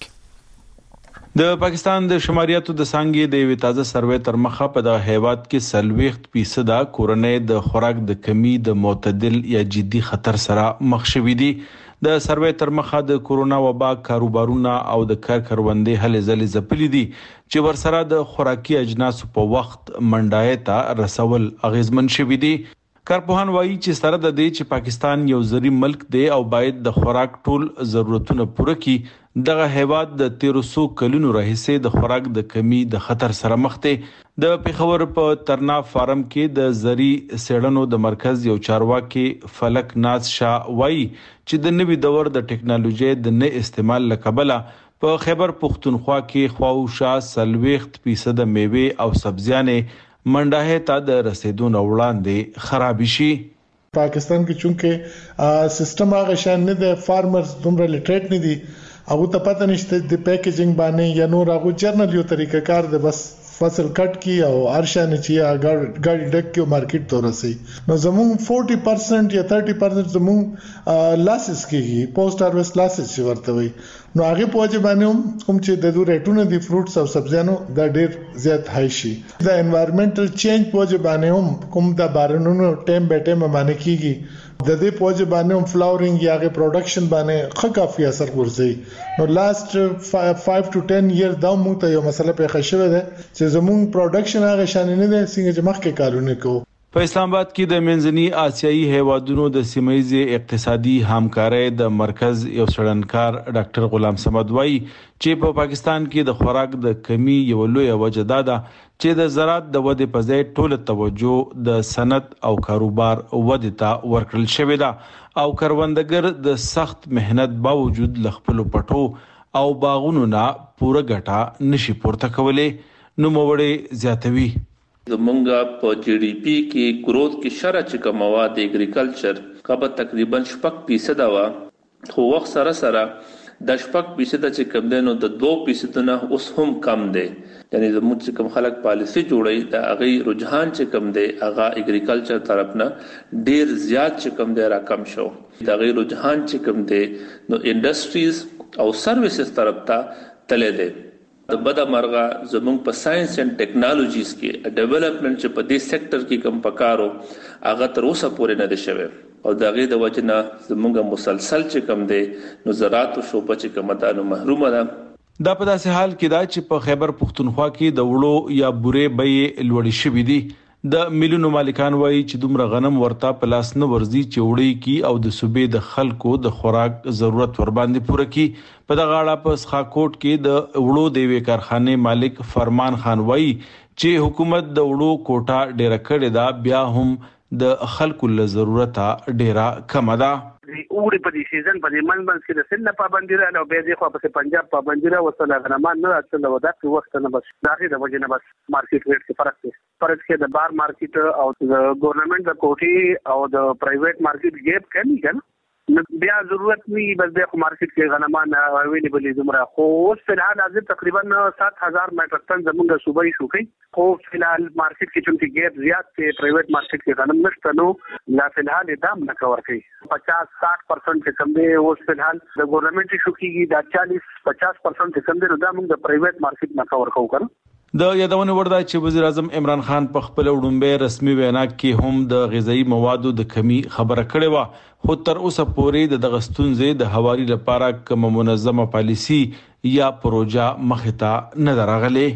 کې د پاکستان د شماریاتو د څنګه د یوې تازه سروې تر مخه په د هیواد کې 40% کورنۍ د خوراک د کمی د معتدل یا جدي خطر سره مخ شوي دي. د سروې تر مخه د کورونا وبا کاروبارونه او د کروندې هلې ځلې ځپلي دي چې ورسره د خوراکي اجناسو په وخت منډای ته رسول اغیزمن شوي دي. کارپوهان وایي چې سره د دې چې پاکستان یو زرعي ملک دی او باید د خوراک ټول ضرورتونه پوره کړي دغه هیواد د 1300 کلونو راهیسې د خوراک د کمی د خطر سره مخ دی. د پیښور په ترناف فارم کې د زرعي سیړنو د مرکز یو چارواکي فلک ناز شاه وایي چې د نوي دور د ټکنالوژي د نه استعمال لکبله په خیبر پختونخوا کې خواوشا 40% میوه او سبزیانې منډه ته د رسیدو وړاندې خراب شي. پاکستان کې چونکه سیستم هغه شان نه د فارمرز دومره لیټریټ نه دي هغه ته پته نشته د پیکیجینګ باندې یا نور هغه جرنل یو طریقه کار ده بس فصل کټ کی او ارشانه چې ګاډي ډک کې مارکیټ ته رسي نو زمون 40% یا 30% زمون لاسز کیږي پوسټ هارویسټ لاسز چې ورته وي نو هغه پوهه باندې کوم چې د دوه ریټونو دي فروټس او سبزیانو دا ډېر زیات هاي شي د انوایرنمنټل چینج پوهه باندې کوم د بارنونو ټیم به ټیم باندې کیږي د دې پوهه باندې فلاورینګ یا غي پروډکشن باندې خه کافي اثر ورځي نو لاست 5 to 10 years دا موږ ته یو مسله په خښوي ده چې زموږ پروډکشن هغه شان نه ده څنګه چې مخکې کارونه کوو. په اسلام آباد کې د منځني آسیایي هیوادونو د سیمایي اقتصادي همکارۍ د مرکز یو سړنکار ډاکټر غلام صمد وایي چې په پاکستان کې د خوراک د کمی یو لوی وجه ده چې د زراعت د ودې په ځای ټول توجه د صنعت او کاروبار ودې ته ورکړل شوې ده او کروندګر د سخت مهنت باوجود لخپل پټو او باغونو نه پوره ګټه نشي پورته کولای نو موړې زیاتوي. زمونږ په جی ډی پی کې گروث کې شرع چې مواد اګریکلچر کبه تقریبا 6% وا خو وخت سره سره د 6% چې کم دینو د 2% نه اوس هم کم دی یعنی زموږ چې کم خلک پالیسی جوړي د هغه رجحان چې کم دی هغه اګریکلچر طرف نه ډیر زیات چې کم دی را کم شو د هغه رجحان چې کم دی نو انډستریز او سرویسز طرف ته تللی دی. د بده مرغه زموږ په ساينس اند ټیکنالوژیز کې ډیولپمنٹ چې په دې سېکټر کې کم پکارو هغه تر اوسه پورې نه دی شوی او دغه د وجنه زموږه مسلسل چې کم دی نو زراعت او شوبه چې کم ده محرومه ده. دا په داسې حال کې دا چې په خیبر پختونخوا کې د وړو یا بورې بیې لوړې شوې دي. د میلیونو مالکان وایي چې دومره غنم ورته په لاس نه ورځي چې وړي کی او د صوبې د خلکو د خوراک ضرورت ور باندې پوره کی. په دغه اړه په سخاکوټ کې د وړو د وی کارخانه مالک فرمان خان وایي چې حکومت د وړو کوټه ډیره کړې ده، بیا هم د خلکو له ضرورت ډیره کم ده. اوړي په دې سیزن په دې منځ کې د سن پابندي را او به دې خو په پنجاب پابندي را وصله غنمان نه اصل ودا په وخت نه بس داخله د وجه نه بس مارکیټ ریټ کې فرق دی. فرق کې د بار مارکیټ او د ګورنمنت د کوټي او د پرایویټ مارکیټ ګیپ کمی کنه بیا ضرورت نی بس د مارکیټ کې غنمان اویلیبل دي زمره. خو اوس په حال حاضر تقریبا 7000 میټریک ټن زموږ صوبایي شوکي. خو په حال مارکیټ کې چې ګیپ زیات دی پرایویټ مارکیټ کې غنم نشته نو لا په حال دام نه کور کوي. 50-60% چې کم دی اوس په حال د ګورنمنت شوکي دا 40-50% چې کم دی نو دا موږ د پرایویټ مارکیټ نه کور کوو کنه. د یادونه ورده چې وزیر اعظم عمران خان په خپل وړاندې رسمي وینا کې هم د غذایی موادو د کمی خبره کړې و، خو تر اوسه پورې د دغه ستونزې د حوالي لپاره کوم منظمه پالیسي یا پروژه مخته نه درغلې.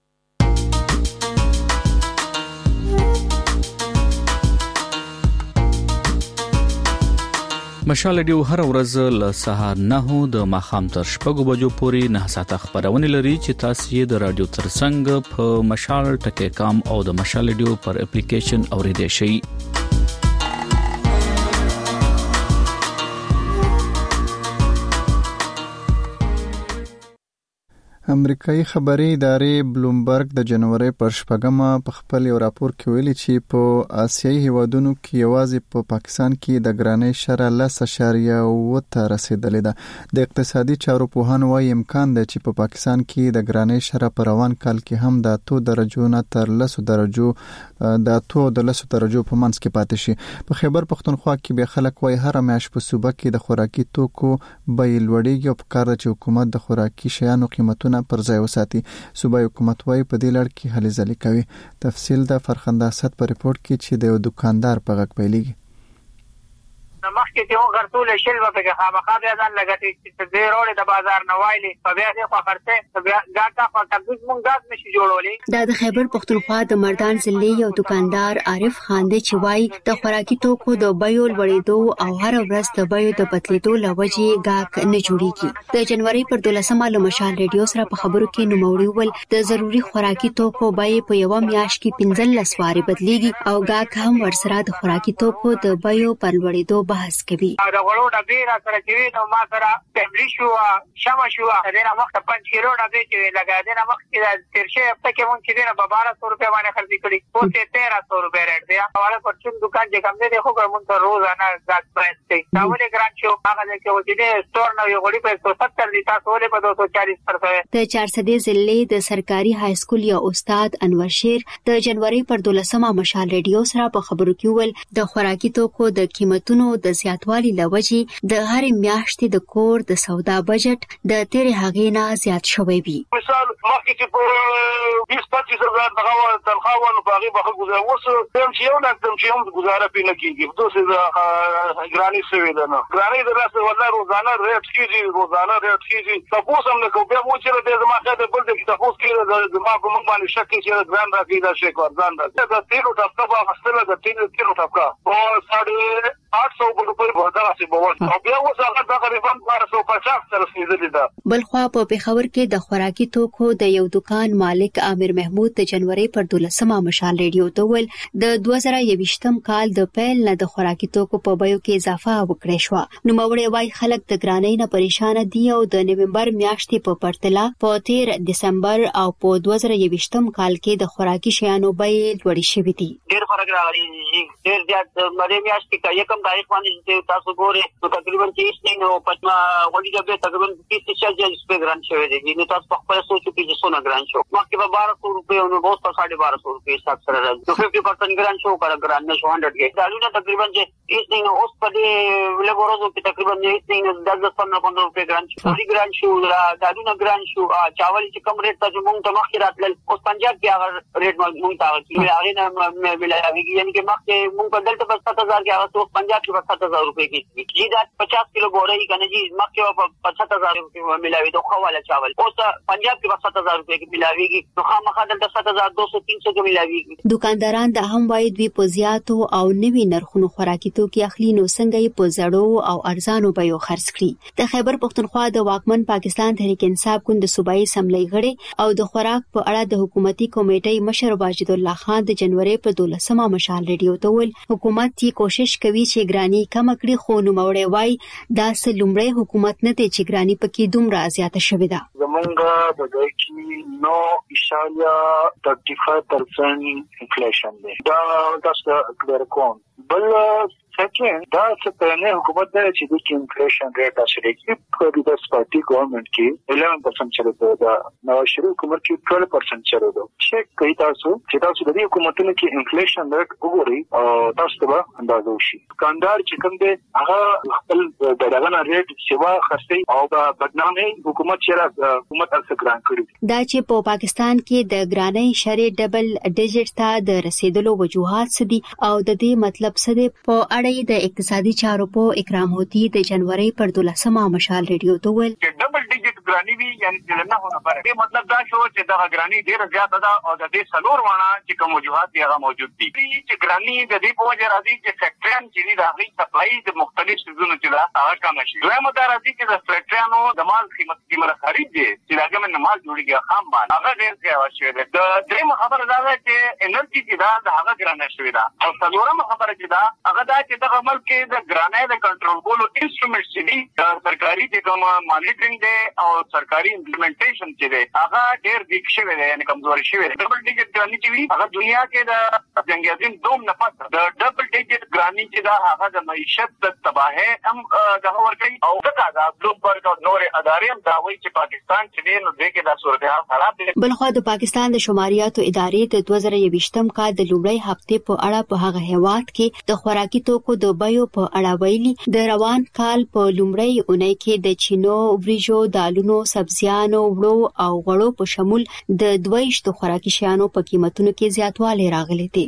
مشال ډیو هر ورځ له سهار 9 د ماخام تر 6 بجو پورې 9 ساعته خبرونه لري چې تاسو یې د رادیو ترڅنګ په مشال ټکی کام او د مشال ډیو پر اپلیکیشن اوریدئ شئ. امریکایي خبري ادارې بلومبرګ د جنوري پر 8مه په خپل یو راپور کې ویلي چې په آسیایي هیوادونو کې یوازې په پاکستان کې د ګرانۍ شرح 10.8 ته رسیدلې ده. د اقتصادي چارو پوهانو وايي امکان دی چې په پاکستان کې د ګرانۍ شرح په روان کال کې هم د 8 درجو نه تر 10 درجو په منځ کې پاتې شي. په خیبر پختونخوا کې به خلک وايي هر میاشت په صوبه کې د خوراکي توکو بیې لوړېږي او په کار ده چې حکومت د خوراکي شیانو قیمتونه پر ځای وساتي. صوبایي حکومت وايي په دې لړ کې هلې ځلې کوي. تفصیل د فرخنده اسد په ریپورت کې چې د دکاندار په غږ پیلېږي. مخکې ته غرتول شل په خامخا بیا ځان لګټي چې دې روړې د بازار نه وایلي په بیا دې خو خرڅه بیا ګاټا په تبوز مونږ ګاز نشي جوړولې. دا د خیبر پختونخوا د مردان ضلع یو دکاندار عارف خان دی چې وایي د خوراکي توکو د بیو لوړېدو او هر ورځ د بیو د بدلېدو لوجې ګاک نه جوړیږي. د جنوري پر 12مه له مشال ریډیو سره په خبرو کې نوموړي ول د ضروري خوراکي توکو بیې په یو میاشت کې 15 وارې بدلېږي او ګاک هم ورسره د خوراکي توکو د بیو پر لوړېدو بحث کوي. دا غړو ډبې را سره چې نو ما سره فیملی شو شمه شو دغه وخت 5 کیلو ډبې چې لګا دې نه وخت کې ترشه هفته کې مونږ چې دې 1200 روپے باندې خرڅ کړي او 1300 روپے ریټ دی. حواله پرچون دکان چې کوم دې خو کوم ته روزانه ګاز پرایس دی دا ولې ګران شو هغه چې و چې سٹور نو یو غړي په 170 دي تاسو ولې په 240 د 400 ضلع د سرکاري های سکول یا استاد انور شیر د جنوري پر 12مه مشال ریډیو سره په خبرو کې ول د خوراکي توکو د قیمتونو د زیاتوالي لوجې د هر میاشتې د کور د سودا بجټ د تیرې هغې نه زیات شوی وي. مثال مخکې چې په 20-25 هزار دغه تنخواه نو په هغې به ښه ګزاره اوس هم چې یو لاک چې هم ګزاره پرې نه کېږي داسې ګراني شوې ده نه ګرانۍ د داسې والله روزانه ریټ کېږي تپوس هم نه کوو بیا مو چې دی زما خیال دی بل دی چې تپوس کېږي زما په موږ باندې شک کوي چې ګران راکوي دا شی ارزان راکوي د تیلو ټپکه به اخیستله د تیلو ټپکه په 800 روپۍ به دغسې به ول او بیا اوس هغه تقریبا 1250 ته رسېدلې ده. بلخوا په پېښور کې د خوراکي توکو د یو دکان مالک عامر محمود د جنوري پر 12مه مشال ریډیو ته ویل د 2021م کال د پیل نه د خوراکي توکو په بیو کې اضافه وکړې شو. نوموړی وايي خلک د ګرانۍ نه پریشان دي او د نومبر میاشتې په پرتله په 13 دسمبر او په 2021م کال کې د خوراکي شیانو بیې لوړې شوې دي. ډېر فرق راغلی ډېر زیات مړې میاشتې کې یکم تاریخ باندې تاسو ګورئ نو تقریبا 30 نو پټما وړي د تقریبا 30 روپے ګران شوی دی نو تاسو په خپل سوچ کې چې څونه ګران شو مخکې به 1200 روپے نو اوس په 1250 روپے حساب سره راځي نو 50% ګران شو کړه ګران نه شو 100 کې دالونه تقریبا چې نو اوس په دې لګورو کې تقریبا 10-15 روپے ګران شو ګران شو دالونه ګران شو چاول چې کم ریټ ته مونږ ته مخکې راتل اوس پنجاب کې هغه ریټ مونږ ته هغه نه ملایوي یعنی چې مخکې مونږ په دلته په 7000 کې هغه पंजाब के 7000 रुपए की जी दा 50 किलो बोरे कने जी मक्के पर 75000 रुपए मिलावी तो खवाला चावल और पंजाब के 7000 रुपए की मिलावीगी तो खामखा दल 7200 300 की मिलावीगी। दुकानदारان د هم وای دوی په زیاتو او نوي نرخونو خوراکي توکي اخلي نو څنګه یې په زړو او ارزانو بیو خرڅ کړي. د خیبر پختونخوا د واکمن پاکستان تحریک انصاف ګوند صوبایي اسمبلی غړي او د خوراک په اړه د حکومتي کمیټې مشر واجد الله خان د جنوري په 12مه مشال ریډیو ته ویل حکومت یې کوشش کوي چې ګرانی کم کړي خو نو موړې وای دا سلومړی حکومت نه دی چې ګرانی پکې دومره زیاته شوې ده. زمونږ د دای کې 9.35% انفلیشن دی دا تاسو کلیر کوم بل سکند دا څنګه حکومت دا چې د انفلیشن ریټ اصلي کې په د پارټي ګورنمنت کې 11% چلو دا نو شروع حکومت کې 12% چلو دا چیک کوي تاسو چې تاسو د حکومتونو کې انفلیشن ریټ وګورئ او تاسو ته اندازه وشي. کاندار چې کوم دی هغه خپل دغه ریټ سیوا خرڅي او د بدنامي حکومت چې حکومت ارڅ کړی دا چې په پاکستان کې د ګرانۍ شرې ډبل ډیجټ ته د رسیدلو وجوهات څه دي او د دې مطلب څه دی په اړه د اقتصادي چارو په اکرام هوتی د جنوري پر 12مه مشال ریډیو ته ویل ډبل ډیجټ ګرانی وی یعنی چې نه هونه پر دې مطلب دا شو چې دا ګرانی ډیره زیاته ده او د دې سلور وانه چې کوم وجوهات دی هغه موجود دي چې ګرانی د دې په وجه راځي چې فیکټریان چې د هغې سپلای د مختلف سيزونو چې دا هغه کم شي. دویمه دا راځي چې د فیکټریانو د مال قیمت خرید دي چې دا کوم مال جوړیږي خام مال هغه ډیر ځای شوی دی. د درېمه خبره دا ده چې انرژي چې دا هغه ګرانه شوی ده او څلورمه خبره چې دا هغه دا چې د عمل کې د ګرانۍ د کنټرول کولو انسټرومنټس چې دي سرکاري د کوم مانیټرینګ دی او سرکاري امپلیمنټیشن چې دی هغه ډیر ویک شوی دی یعنی کمزوري شوی دی. ډبل ډیجټ ګرانی چې وی هغه دنیا کې د جنگ عظیم دوم نه پس د ډبل ډیجټ ګرانی چې دا هغه د معیشت د تباہی هم دغه ورګي او دا بلومبرګ او نور ادارې هم دا وایي چې پاکستان چې دی نو دغه کې د صورتحال خراب دی. بلخو د پاکستان د شماریاتو ادارې د 2020م کال د لومړۍ هفته په اړه په هغه هیواد کې د خوراکي توکو د بیو په اړه ویلي د روان کال په لومړۍ اونۍ کې د چینو وریجو دالونو سبزیانو وړو او غوړو په شمول د 22 خوراکي شیانو په قیمتونو کې زیاتوالی راغلی دی.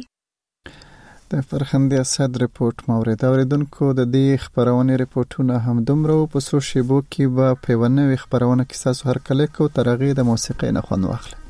د فرخندي اسد ریپورت مورید اوریدونکو د دې خبرونه ریپورتونه هم دومره په سو شیبو کې به په ونوي خبرونه کې تاسو هر کله کو ترغه د موسیقۍ نه خوند واخلئ.